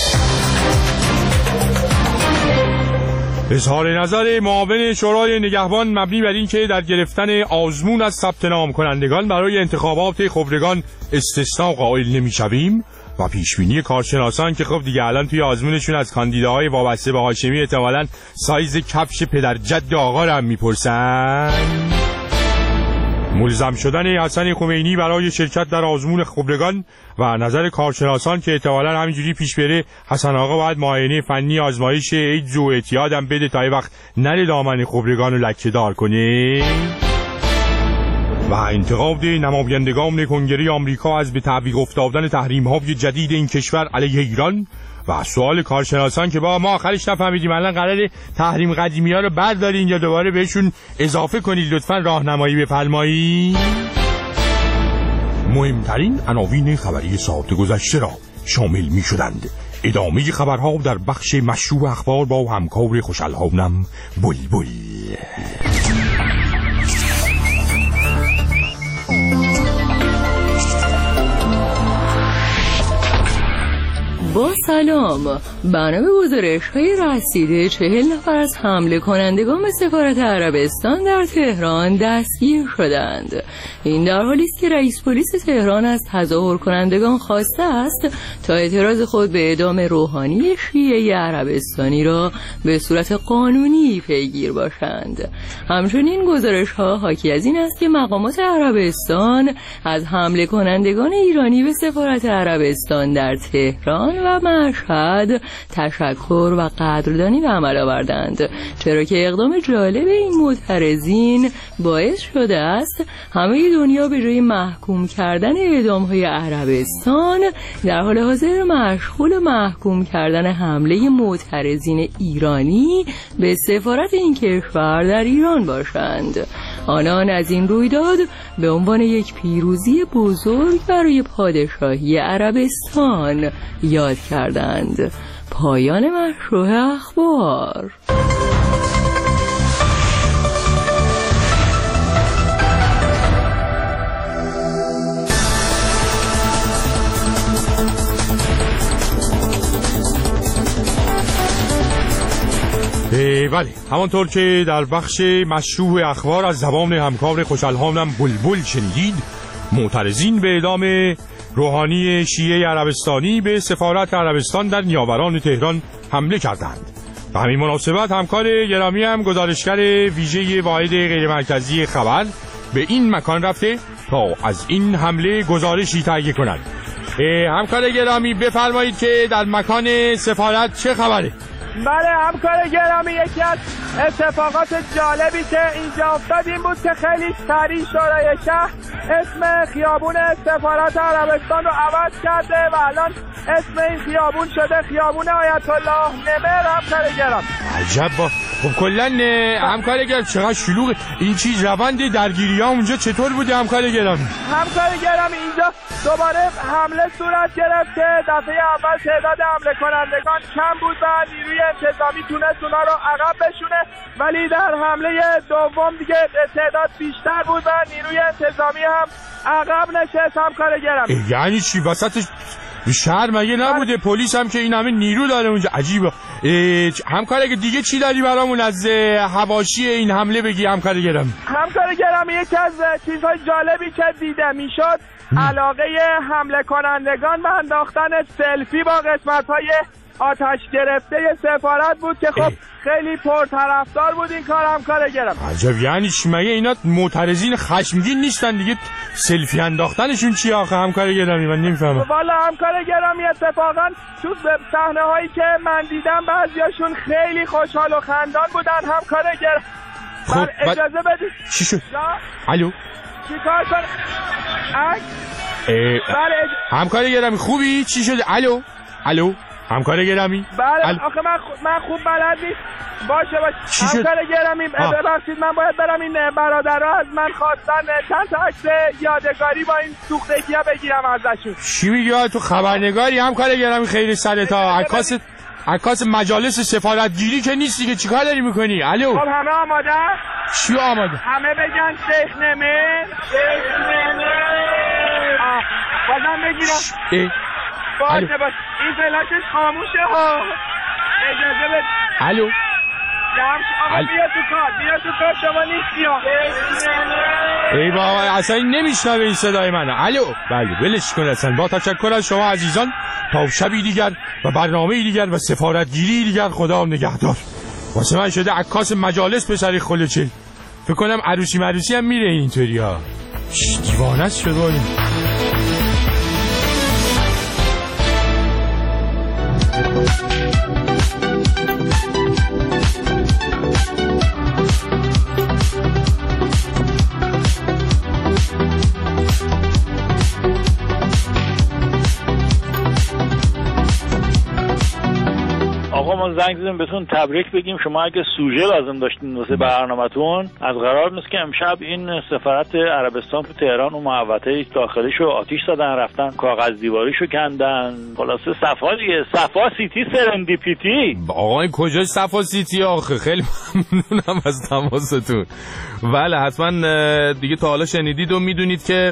[SPEAKER 13] اظهار نظر معاون شورای نگهبان مبنی بر این که در گرفتن آزمون از ثبت نام کنندگان برای انتخابات خبرگان استثناء قائل نمی‌شویم و پیشبینی کارشناسان که خب دیگه الان توی آزمونشون از کاندیداهای وابسته به هاشمی احتمالاً سایز کفش پدر جد آقا رو هم میپرسن. ملزم شدن حسن خمینی برای شرکت در آزمون خبرگان و نظر کارشناسان که احتمالاً همینجوری پیش بره حسن آقا باید معاینه فنی آزمایش ایدز و اعتیاد هم بده تا یه وقت نره دامن خبرگان رو لکه دار کنه. و انتقاد نمایندگان کنگره آمریکا از به تعویق افتادن تحریم‌های جدید این کشور علیه ایران و سوال کارشناسان که با ما آخرش نفهمیدیم الان قراره تحریم قدیمی‌ها رو بردارین یا دوباره بهشون اضافه کنید، لطفاً راهنمایی بفرمایید. مهمترین عناوین خبری ساعت گذشته را شامل می‌شدند. ادامه خبرها در بخش مشروع اخبار با همکار خوش‌الحالم بلبل.
[SPEAKER 14] با سلام، برنامه گزارش‌های رسیده چهل نفر از حمله کنندگان به سفارت عربستان در تهران دستگیر شدند. این در حالی است که رئیس پلیس تهران از تظاهر کنندگان خواسته است تا اعتراض خود به اعدام روحانی شیعه عربستانی را به صورت قانونی پیگیر باشند. همچنین گزارش‌ها حاکی از این است که مقامات عربستان از حمله کنندگان ایرانی به سفارت عربستان در تهران و مشهد تشکر و قدردانی به عمل آوردند، چرا که اقدام جالب این معترضین باعث شده است همه دنیا به جای محکوم کردن اعدام‌های عربستان در حال حاضر مشغول محکوم کردن حمله معترضین ایرانی به سفارت این کشور در ایران باشند. آنان از این رویداد به عنوان یک پیروزی بزرگ برای پادشاهی عربستان یاد کردند. پایان مشروع اخبار.
[SPEAKER 13] بله، همانطور که در بخش مشروع اخبار از زبان همکار خوشالهامم بلبل شنیدید، معترضین به اعدام روحانی شیعه عربستانی به سفارت عربستان در نیاوران تهران حمله کردند. به همین مناسبت همکار گرامی هم گزارشگر ویژه واحد غیرمرکزی خبر به این مکان رفته تا از این حمله گزارشی تهیه کنند. همکار گرامی بفرمایید که در مکان سفارت چه خبره؟
[SPEAKER 15] بله همکار گرامی، یکی از اتفاقات جالبی که اینجا افتاد این بود که خیلی سریع شورای شهر اسم خیابون سفارت عربستان رو عوض کرده و الان اسم این خیابون شده خیابون آیت الله نمر. همکار گرامی
[SPEAKER 13] عجب. با خب کلا همکار گرامی چقدر شلوغه این چیز، روند درگیری ها اونجا چطور بوده همکار گرامی؟
[SPEAKER 15] همکار گرامی اینجا دوباره حمله صورت گرفت که دفعه اول تعداد حمله کنندگان کم بود و نیروی انتظامی تونست اونا رو عقب بشونه، ولی در حمله دوم دیگه تعداد بیشتر بود و نیروی انتظامی هم عقب نشست. همکار گرامی
[SPEAKER 13] یعنی چی وسط شهر مگه نبوده؟ پلیس هم که این همه نیرو داره اونجا، عجیبه. همکار اگه دیگه چی داری برامون از حواشی این حمله بگی همکار گرامی؟
[SPEAKER 15] همکار گرامی یکی از چیزهای جالبی که دیده میشد علاقه حمله کنندگان به انداختن سلفی با قسمت‌های آتش گرفته سفارت بود که خب خیلی پرطرفدار بود این کار. همکار گرامی
[SPEAKER 13] عجب، یعنی چی مگه اینا معترضین خشمگین نیستن دیگه؟ سلفی انداختنشون چی آخه همکار گرامی؟ من نمیفهمم
[SPEAKER 15] والا. همکار گرامی اتفاقا تو صحنه هایی که من دیدم بعضیاشون خیلی خوشحال و خندان بودن. همکار گرامی
[SPEAKER 13] خب
[SPEAKER 15] اجازه بدید.
[SPEAKER 13] چی شد؟ الو
[SPEAKER 15] چی کار کن؟ بله
[SPEAKER 13] همکار گرامی خوبی؟ چی شده؟ الو الو همکار گرامی؟
[SPEAKER 15] بله ال... آخه من, خ... من خوب بلد نیست. باشه باشه همکار گرامی ببخشید من باید برم این برادرها از من خواستن چند تا عکس یادگاری با این سوختگی‌ها بگیرم ازشون.
[SPEAKER 13] چی میگی تو خبرنگاری همکار گرامی؟ خیلی سرتا عکاس عکاس مجالس سفارتگیری که نیستی که چیکار داری میکنی؟ الو
[SPEAKER 15] خب همه آماده؟
[SPEAKER 13] چی آماده؟
[SPEAKER 15] همه بگن شیخ نمر شیخ نمر. آه بازم بگیرم. باشه باشه این فلاشش خاموشه ها. اجازه بده.
[SPEAKER 13] الو
[SPEAKER 15] آقا بیا تو کار بیا تو کار شما نیستی ها.
[SPEAKER 13] ای بابا اصلا نمیشنوه این صدای منه. الو بله ولش کن اصلا. با تشکر از شما عزیزان تا شبی دیگر و برنامه دیگر و سفارتگیری دیگر خدا نگهدار. واسه من شده عکاس مجالس پسری خلوچل. فکر کنم عروسی مروسی هم میره اینطوری ها. دیوانه است شده این.
[SPEAKER 10] آقا ما زنگ زدیم بهتون تبریک بگیم. شما اگه سوژه لازم داشتین واسه برنامه‌تون، از قرار نیست که امشب این سفارت عربستان تو تهران و محوطه داخلیشو آتش زدن، رفتن کاغذ دیواریشو کندن. خلاصه صفا دیگه، صفا سیتی سرندیپیتی.
[SPEAKER 2] آقا این کجا صفا سیتی آخه؟ خیلی ممنونم از تماستون. بله حتما دیگه تا حالا شنیدید و میدونید که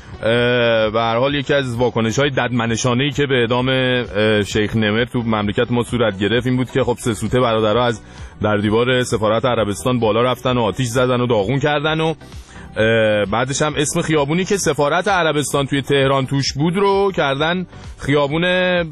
[SPEAKER 2] به هر حال یکی از واکنش‌های ددمنشانه‌ای که به اعدام شیخ نمر تو مملکت ما صورت گرفت این بود که خب سه سوته برادرها از در دیوار سفارت عربستان بالا رفتن و آتش زدن و داغون کردن و بعدش هم اسم خیابونی که سفارت عربستان توی تهران توش بود رو کردن خیابون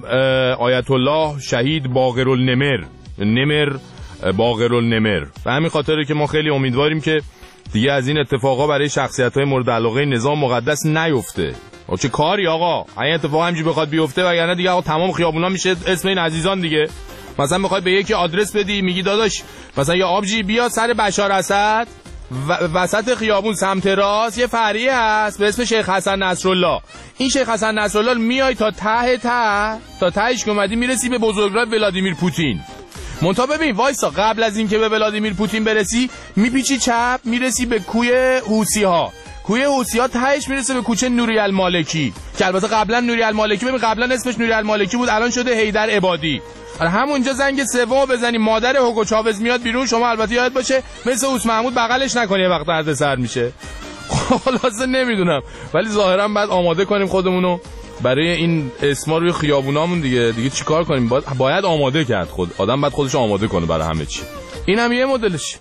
[SPEAKER 2] آیت الله شهید باقرالنمر، نمر باقرالنمر. به همین خاطره که ما خیلی امیدواریم که دیگه از این اتفاقا برای شخصیت‌های مورد علاقه نظام مقدس نیفته. آقا چه کاری آقا؟ این اتفاق همینجوری بخواد بیفته وگرنه دیگه آقا تمام خیابونا میشه اسم این عزیزان دیگه. مثلا میخوای به یکی آدرس بدی میگی داداش مثلا یا آبجی بیا سر بشار اسد و وسط خیابون سمت راست یه فرعی هست به اسم شیخ حسن نصرالله. این شیخ حسن نصرالله میای تا ته ته تا تهش که اومدی میرسی به بزرگراه ولادیمیر پوتین. منتها ببین وایسا قبل از این که به ولادیمیر پوتین برسی میپیچی چپ میرسی به کوی حوسی ها. کوی حوسی ها تهش میرسه به کوچه نوری المالکی که البته قبلا نوری المالکی ببین قبلا اسمش نوری المالکی بود الان شده حیدر عبادی. همونجا زنگ سوم بزنی مادر هوگو چاوز میاد بیرون. شما البته یاد باشه مثل اوس محمود بغلش نکنی یه وقت درد سر میشه. خلاصه نمیدونم ولی ظاهرا بعد آماده کنیم خودمونو برای این اسما روی خیابونامون دیگه. دیگه چیکار کنیم؟ باید, باید آماده کرد خود آدم بعد خودش آماده کنه برای همه چی. این هم یه مدلش.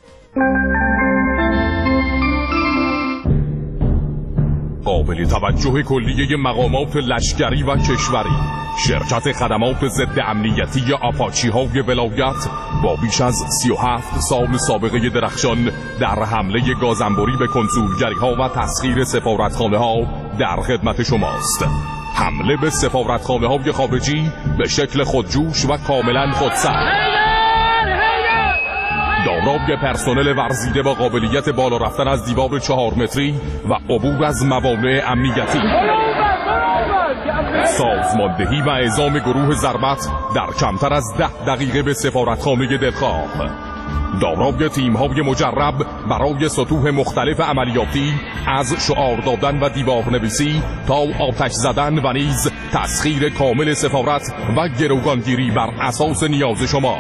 [SPEAKER 2] قابل توجه کلیه مقامات لشکری و کشوری، شرکت خدمات ضد امنیتی آپاچی های ولایت با بیش از سی و هفت سال سابقه درخشان در حمله گازنبوری به کنسولگری ها و تسخیر سفارتخانه ها در خدمت شماست. حمله به سفارتخانه های خارجی به شکل خودجوش و کاملا خودسر، دارای پرسنل ورزیده با قابلیت بالا رفتن از دیوار چهار متری و عبور از موانع امنیتی، سازماندهی و اعزام گروه ضربت در کمتر از ده دقیقه به سفارتخانه دلخواه، دارای تیم‌های مجرب برای سطوح مختلف عملیاتی از شعار دادن و دیوار نویسی تا آتش زدن و نیز تسخیر کامل سفارت و گروگانگیری بر اساس نیاز شما،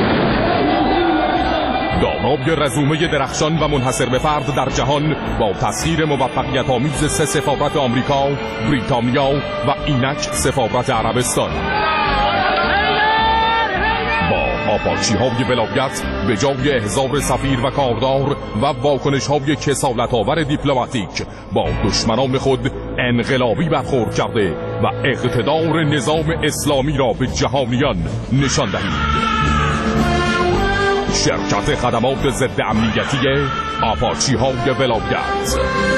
[SPEAKER 2] دارای رزومه درخشان و منحصر به فرد در جهان با تسخیر موفقیت آمیز سه سفارت آمریکا، بریتانیا و اینک سفارت عربستان. با آپاچی های ولایت به جای احضار سفیر و کاردار و واکنش های کسالت آور دیپلماتیک با دشمنان خود انقلابی برخورد کرده و اقتدار نظام اسلامی را به جهانیان نشان دهید. شرکت خدمات ضد امنیتی آپاچی های ولایت.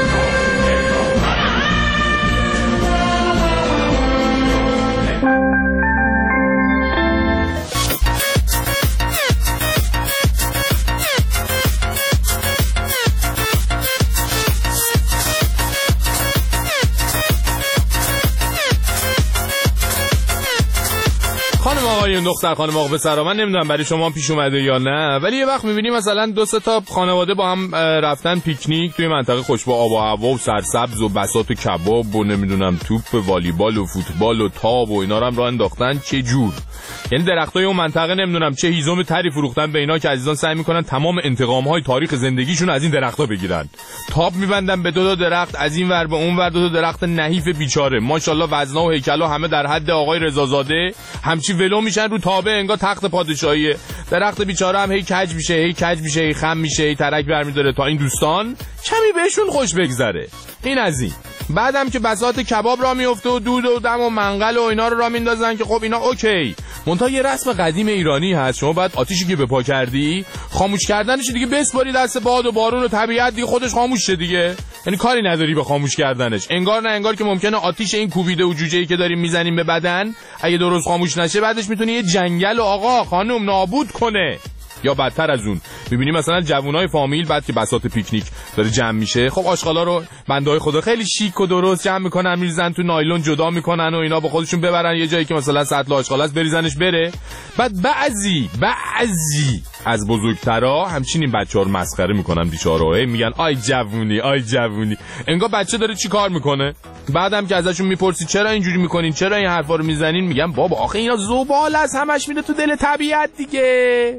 [SPEAKER 2] آقایون دختر خانم آقا پسرا، من نمیدونم برای شما پیش اومده یا نه، ولی یه وقت میبینیم مثلا دو سه تا خانواده با هم رفتن پیکنیک توی منطقه خوش با آب و هوا و سرسبز و بساط کباب و نمیدونم توپ والیبال و فوتبال و تاب و اینا رو هم راه انداختن. چه جور، یعنی درختای اون منطقه نمیدونم چه هیزم تری فروختن به اینا که عزیزان سعی میکنن تمام انتقام‌های تاریخ زندگیشون از این درختا بگیرن. تاب میبندن به دو تا درخت، از این ور به اون ور دو تا درخت نحیف بیچاره، ماشاءالله وزنا و هیکلا همه در حد آقای رضازاده، همچی ولو میشن رو تابه انگار تخت پادشاهیه. درخت بیچاره هم هی کج میشه هی کج میشه هی خم میشه هی ترک برمیداره تا این دوستان کمی بهشون خوش بگذره. این از این. بعدم که بساط کباب را میفته و دود و دم و منقل و اینا رو را میندازن که خب اینا اوکی. منتها یه رسم قدیم ایرانی هست، شما بعد آتیشی که بپا کردی خاموش کردنش دیگه بسپاری دست باد و بارون و طبیعت، دیگه خودش خاموش شه دیگه، یعنی کاری نداری به خاموش کردنش. انگار نه انگار که ممکنه آتیش این کوبیده و جوجه‌ای که داریم میزنیم به بدن اگه درست خاموش نشه بعدش میتونه یه جنگل و آقا خانم نابود کنه. یا بدتر از اون میبینی مثلا جوونای فامیل بعد که بساط پیکنیک داره جمع میشه، خب آشغالا رو بندهای خدا خیلی شیک و درست جمع میکنن میریزن تو نایلون جدا میکنن و اینا با خودشون ببرن یه جایی که مثلا سطل آشغال است بریزنش بره. بعد بعضی بعضی از بزرگترا همچین این بچه‌ها رو مسخره میکنن بیچاره‌ها، میگن آی جوونی آی جوونی، انگار بچه داره چی کار میکنه. بعدم که ازشون میپرسی چرا اینجوری میکنین چرا این حرفا رو میزنین، میگن بابا آخه اینا زباله است همش میره تو دل طبیعت دیگه.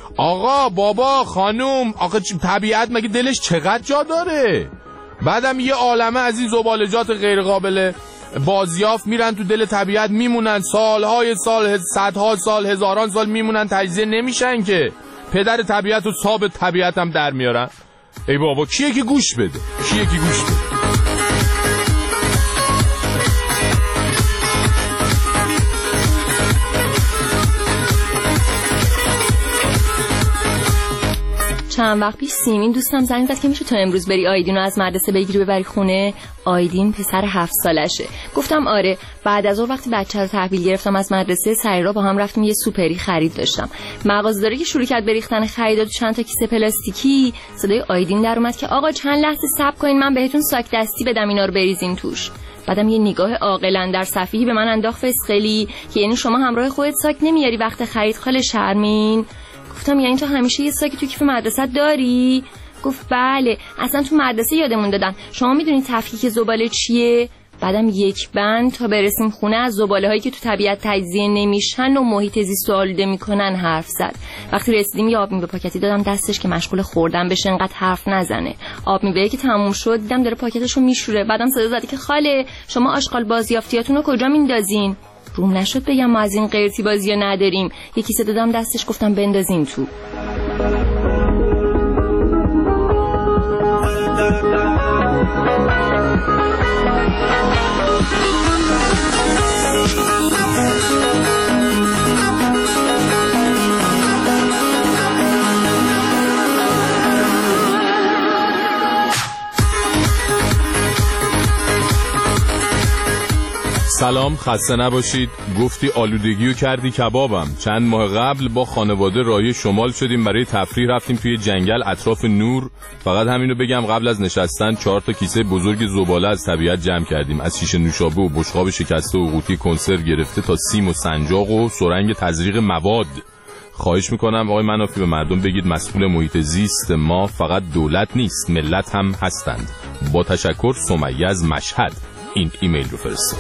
[SPEAKER 2] آقا بابا خانوم آخه طبیعت مگه دلش چقدر جا داره؟ بعدم یه عالمه از این زبالجات غیر قابل بازیافت میرن تو دل طبیعت میمونن، سالهای سال صدها سال هزاران سال میمونن، تجزیه نمیشن که پدر طبیعت و صاحب طبیعت هم در میارن. ای بابا کیه که گوش بده کیه که گوش بده.
[SPEAKER 14] چند وقت پیش سیمین دوستم زنگ زد که میشه تو امروز بری آیدین رو از مدرسه بگیری ببری خونه. آیدین پسر هفت سالشه. گفتم آره. بعد از اون وقتی بچه رو تحویل گرفتم از مدرسه سری را با هم رفتیم یه سوپری خرید داشتم. مغازه‌داری که شروع کرد بریختن خریدات چند تا کیسه پلاستیکی، صدای آیدین در اومد که آقا چند لحظه صبر کنین من بهتون ساک دستی بدم اینا رو بریزین توش. بعدم یه نگاه عاقلانه در صفیحی به من انداخت فسخلی که یعنی شما همراه خودت ساک نمیاری وقت خرید خاله شرمین. گفتم یعنی تو همیشه یه ساکی تو کیف مدرسه داری؟ گفت بله اصلا تو مدرسه یادمون دادن. شما میدونید تفکیک زباله چیه؟ بعدم یک بند تا برسیم خونه از زباله هایی که تو طبیعت تجزیه نمیشن و محیط زیست آلوده میکنن حرف زد. وقتی رسیدیم یه آب میوه پاکتی دادم دستش که مشغول خوردن بشه انقدر حرف نزنه. آب میوه که تموم شد دیدم داره پاکتشو میشوره. بعدم صدا زد که خاله شما آشغال بازیافتیاتونو کجا میندازین؟ روم نشد بگم ما از این قرتی بازی نداریم. یکی کیسه دادم دستش گفتم بندازین تو.
[SPEAKER 2] سلام، خسته نباشید. گفتی آلودگیو کردی کبابم. چند ماه قبل با خانواده راه شمال شدیم، برای تفریح رفتیم توی جنگل اطراف نور. فقط همینو بگم قبل از نشستن چهار تا کیسه بزرگ زباله از طبیعت جمع کردیم، از شیشه نوشابه و بشقاب شکسته و قوطی کنسرو گرفته تا سیم و سنجاق و سرنگ تزریق مواد. خواهش میکنم آقای منافی به مردم بگید مسئول محیط زیست ما فقط دولت نیست، ملت هم هستند. با تشکر، سمیه از مشهد این ایمیل رو فرستاد.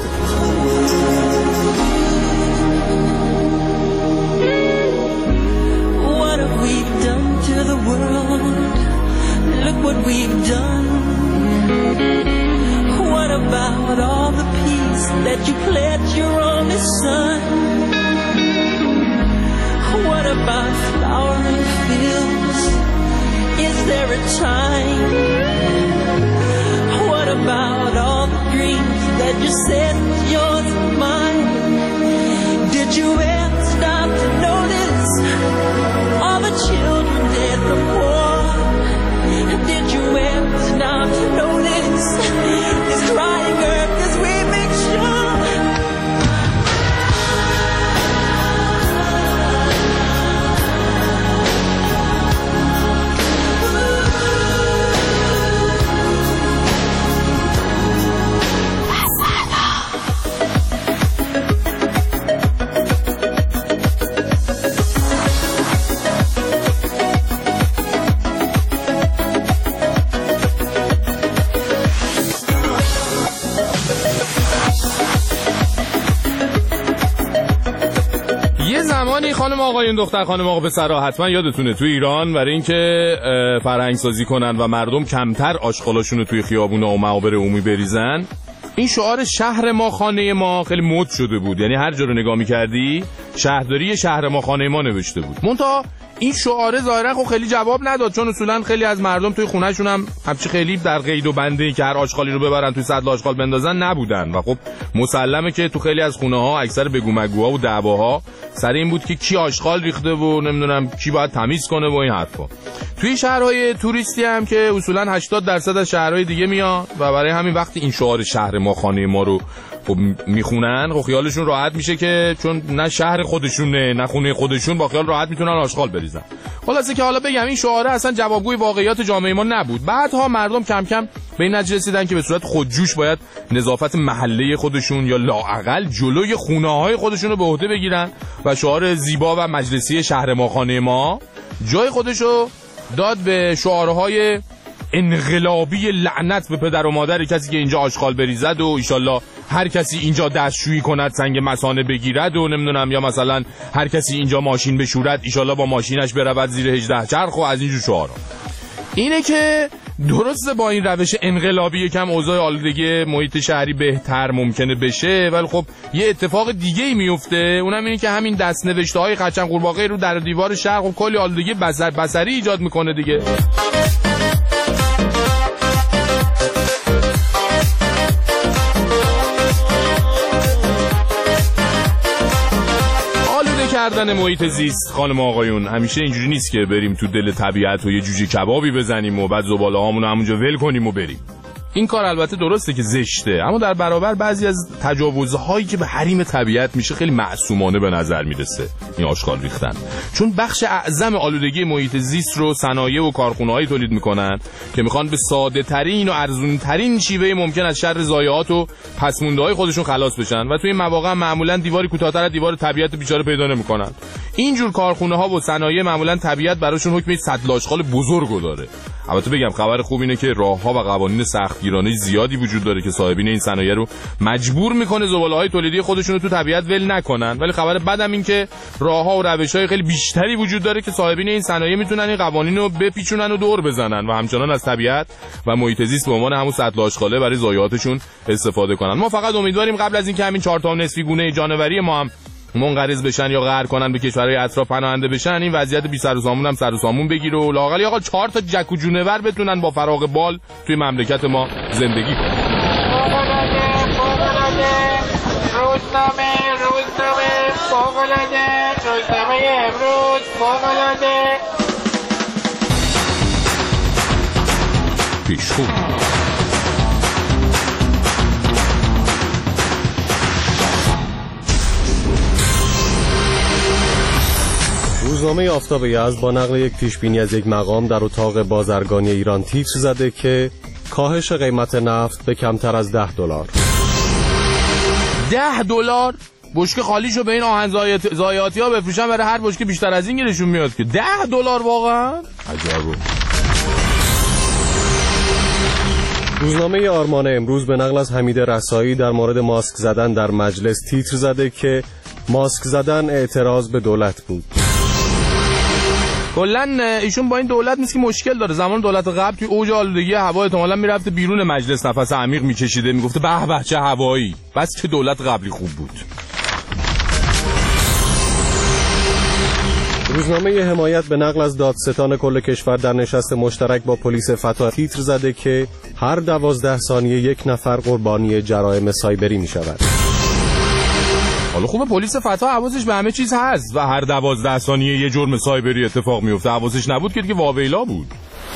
[SPEAKER 11] What have we done to the world? Look what we've done. What about all the peace that you pledged your only son? What about flowering fields? Is there a time? What about all the dreams that you said was yours and mine? Did you ever stop to notice all the children dead from war? Did you ever stop to notice this crying earth as we make sure?
[SPEAKER 2] خانم آقایون، دختر خانم آقا پسرها، حتما یادتونه تو ایران برای اینکه فرهنگ سازی کنن و مردم کمتر آشغالاشون رو توی خیابونا و مقابر عمومی بریزن، این شعار شهر ما خانه ما خیلی مد شده بود. یعنی هر جا رو نگاه می‌کردی شهرداری شهر ما خانه ما نوشته بود. منتها این شعار ظاهرا خب خیلی جواب نداد، چون اصولا خیلی از مردم توی خونه‌شون هم همچی خیلی در قید و بندی که هر آشغالی رو ببرن توی سطل آشغال بندازن نبودن و خب مسلمه که تو خیلی از خونه‌ها اکثر بگو مگوها و دعواها سر این بود که کی آشغال ریخته و نمیدونم کی باید تمیز کنه و این حرفا. توی شهرهای توریستی هم که اصولا هشتاد درصد از شهرهای دیگه میاد و برای همین وقتی این شعار شهر ما خانه ما رو خب میخونن، خب خیالشون راحت میشه که چون نه شهر خودشونه نه خونه خودشون، با خیال راحت میتونن آشغال بریزن. خلاصه که حالا بگم این شعاره اصلا جوابگوی واقعیات جامعه ما نبود. بعدها مردم کم کم به این نتیجه رسیدن که به صورت خودجوش باید نظافت محله خودشون یا لااقل جلوی خونه‌های خودشون رو به عهده بگیرن و شعار زیبا و مجلسی شهر ما خانه ما جای خودشو داد به شعارهای انقلابی لعنت به پدر و مادر کسی که اینجا آشغال بریزد و ایشالله هر کسی اینجا دستشویی کند سنگ مثانه بگیرد و نمیدونم، یا مثلا هر کسی اینجا ماشین بشورد ایشالله با ماشینش برود زیر هجده چرخ و از اینجور شعارها. اینه که درسته با این روش انقلابی یکم اوضاع آلودگی محیط شهری بهتر ممکنه بشه، ولی خب یه اتفاق دیگه ای میفته، اونم اینه که همین دستنوشته های قشنگ قورباغه رو در دیوار شهر و کلی آلودگی بصر بصری ایجاد میکنه دیگه. کردن محیط زیست خانم آقایون همیشه اینجوری نیست که بریم تو دل طبیعت و یه جوجه کبابی بزنیم و بعد زباله هامون همونجا ول کنیم و بریم. این کار البته درسته که زشته، اما در برابر بعضی از تجاوزهایی که به حریم طبیعت میشه خیلی معصومانه به نظر میرسه این آشغال ریختن، چون بخش اعظم آلودگی محیط زیست رو صنایع و کارخونه‌های تولید میکنن که میخوان به ساده ترین و ارزون ترین شیوه ممکن از شر ضایعات و پسمونده‌های خودشون خلاص بشن و توی این مواقع معمولا دیواری کوتاه‌تر از دیوار طبیعت بیچاره پیدا نمیکنن. اینجور کارخونه‌ها و صنایع معمولا طبیعت براشون حکم سطل آشغال بزرگو داره. البته بگم خبر خوب اینه که راهها و قوانین سختگیرانه زیادی وجود داره که صاحبین این صنایع رو مجبور میکنه زباله‌های تولیدی خودشون رو تو طبیعت ول نکنن، ولی خبر بدم این که راهها و روش‌های خیلی بیشتری وجود داره که صاحبین این صنایع میتونن این قوانین رو بپیچونن و دور بزنن و همچنان از طبیعت و محیط زیست به عنوان همون سطل آشغاله برای ضایعاتشون استفاده کنن. ما فقط امیدواریم قبل از اینکه همین چهار تا نصفی گونه جانوری ما هم منقرض بشن یا غرق کنن به کشورهای اطراف پناهنده بشن، این وضعیت بی سر و سامون هم سر و سامون بگیره و لااقل آقا چهار تا جک و جونور بتونن با فراغ بال توی مملکت ما زندگی کنن.
[SPEAKER 15] روزنامه روزنامه فوق‌العاده روزنامه امروز فوق‌العاده
[SPEAKER 2] پیشخو
[SPEAKER 16] روزنامه آفتاب یزد با نقل یک پیشبینی از یک مقام در اتاق بازرگانی ایران تیتر زده که کاهش قیمت نفت به کمتر از ده دلار.
[SPEAKER 2] ده دلار؟ بشکه خالیشو به این آهن ضایعاتی ها بفروشن، برای هر بشکه بیشتر از این گیرشون میاد که ده دلار واقعا؟ عجبه.
[SPEAKER 16] روزنامه آرمان امروز به نقل از حمید رسایی در مورد ماسک زدن در مجلس تیتر زده که ماسک زدن اعتراض به دولت بود.
[SPEAKER 2] کلن ایشون با این دولت نیست که مشکل داره. زمان دولت قبل توی اوج آلودگی هوا احتمالاً میرفته بیرون مجلس نفس عمیق میکشیده، میگفته به به چه هوایی، بس که دولت قبلی خوب بود.
[SPEAKER 16] روزنامه حمایت به نقل از دادستان کل کشور در نشست مشترک با پلیس فتا تیتر زده که هر دوازده ثانیه یک نفر قربانی جرایم سایبری می شود.
[SPEAKER 2] حالا خوبه پلیس فتا حواسش به همه چیز هست و هر دوازده ثانیه یه جرم سایبری اتفاق میفته. حواسش نبود که دیگه واویلا بود.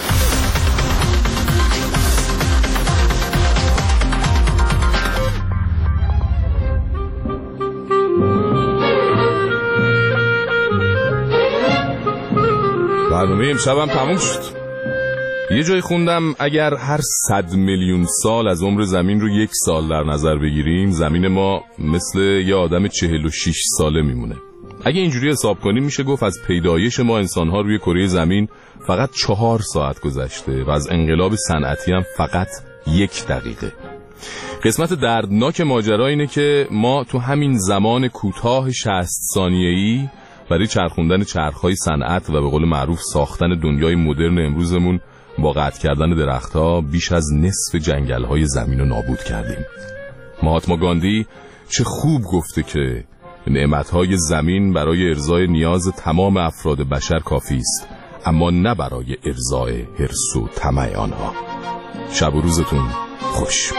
[SPEAKER 2] برنامه امشبم تموم شد. یه جای خوندم اگر هر صد میلیون سال از عمر زمین رو یک سال در نظر بگیریم، زمین ما مثل یه آدم چهل و شش ساله میمونه. اگه اینجوری حساب کنیم میشه گفت از پیدایش ما انسان‌ها روی کره زمین فقط چهار ساعت گذشته و از انقلاب صنعتی هم فقط یک دقیقه. قسمت دردناک ماجرا اینه که ما تو همین زمان کوتاه شصت ثانیه‌ای برای چرخوندن چرخ‌های صنعت و به قول معروف ساختن دنیای مدرن امروزمون با قطع کردن درخت‌ها بیش از نصف جنگل‌های زمین رو نابود کردیم. مهاتما گاندی چه خوب گفته که نعمت‌های زمین برای ارضای نیاز تمام افراد بشر کافی است، اما نه برای ارضای حرص و طمع آنها. شب و روزتون خوش.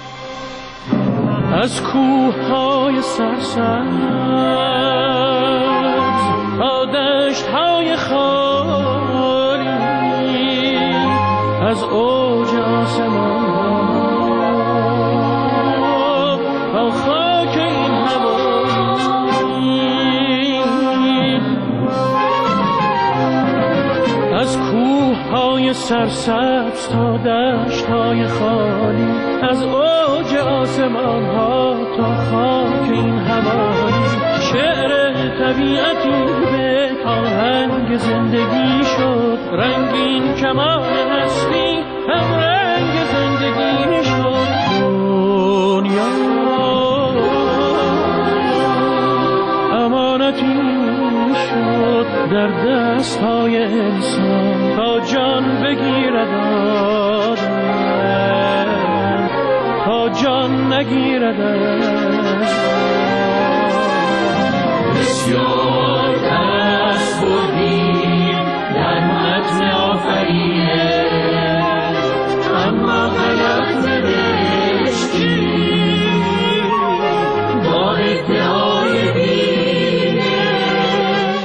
[SPEAKER 11] از کوه‌های سرسبز تا دشت‌های خالی، از اوج آسمان تا خاک این هوایی، از کوه‌های سرسبز تا دشت‌های خالی، از اوج آسمان ها تا خاک این هوایی. شعر طبیعتی به آهنگ زندگی شد، رنگین کمان هستی هم رنگ زندگی شد. دنیا امانتی شد در دست های انسان تا جان بگیرد آدم، تا جان نگیرد. بسیار دست بردیم در متن آفرینش، اما غلط نوشتیم با ادعای بینش.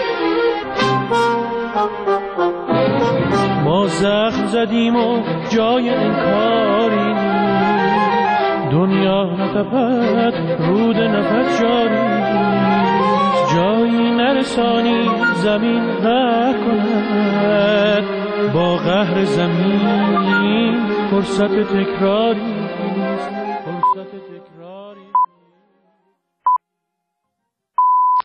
[SPEAKER 11] ما زخم زدیم و جای انکاری نیست، دنیا نتپد رود نفس جاری، جایی نرسانی زمین قهر کند، با قهر زمین فرصت تکراری.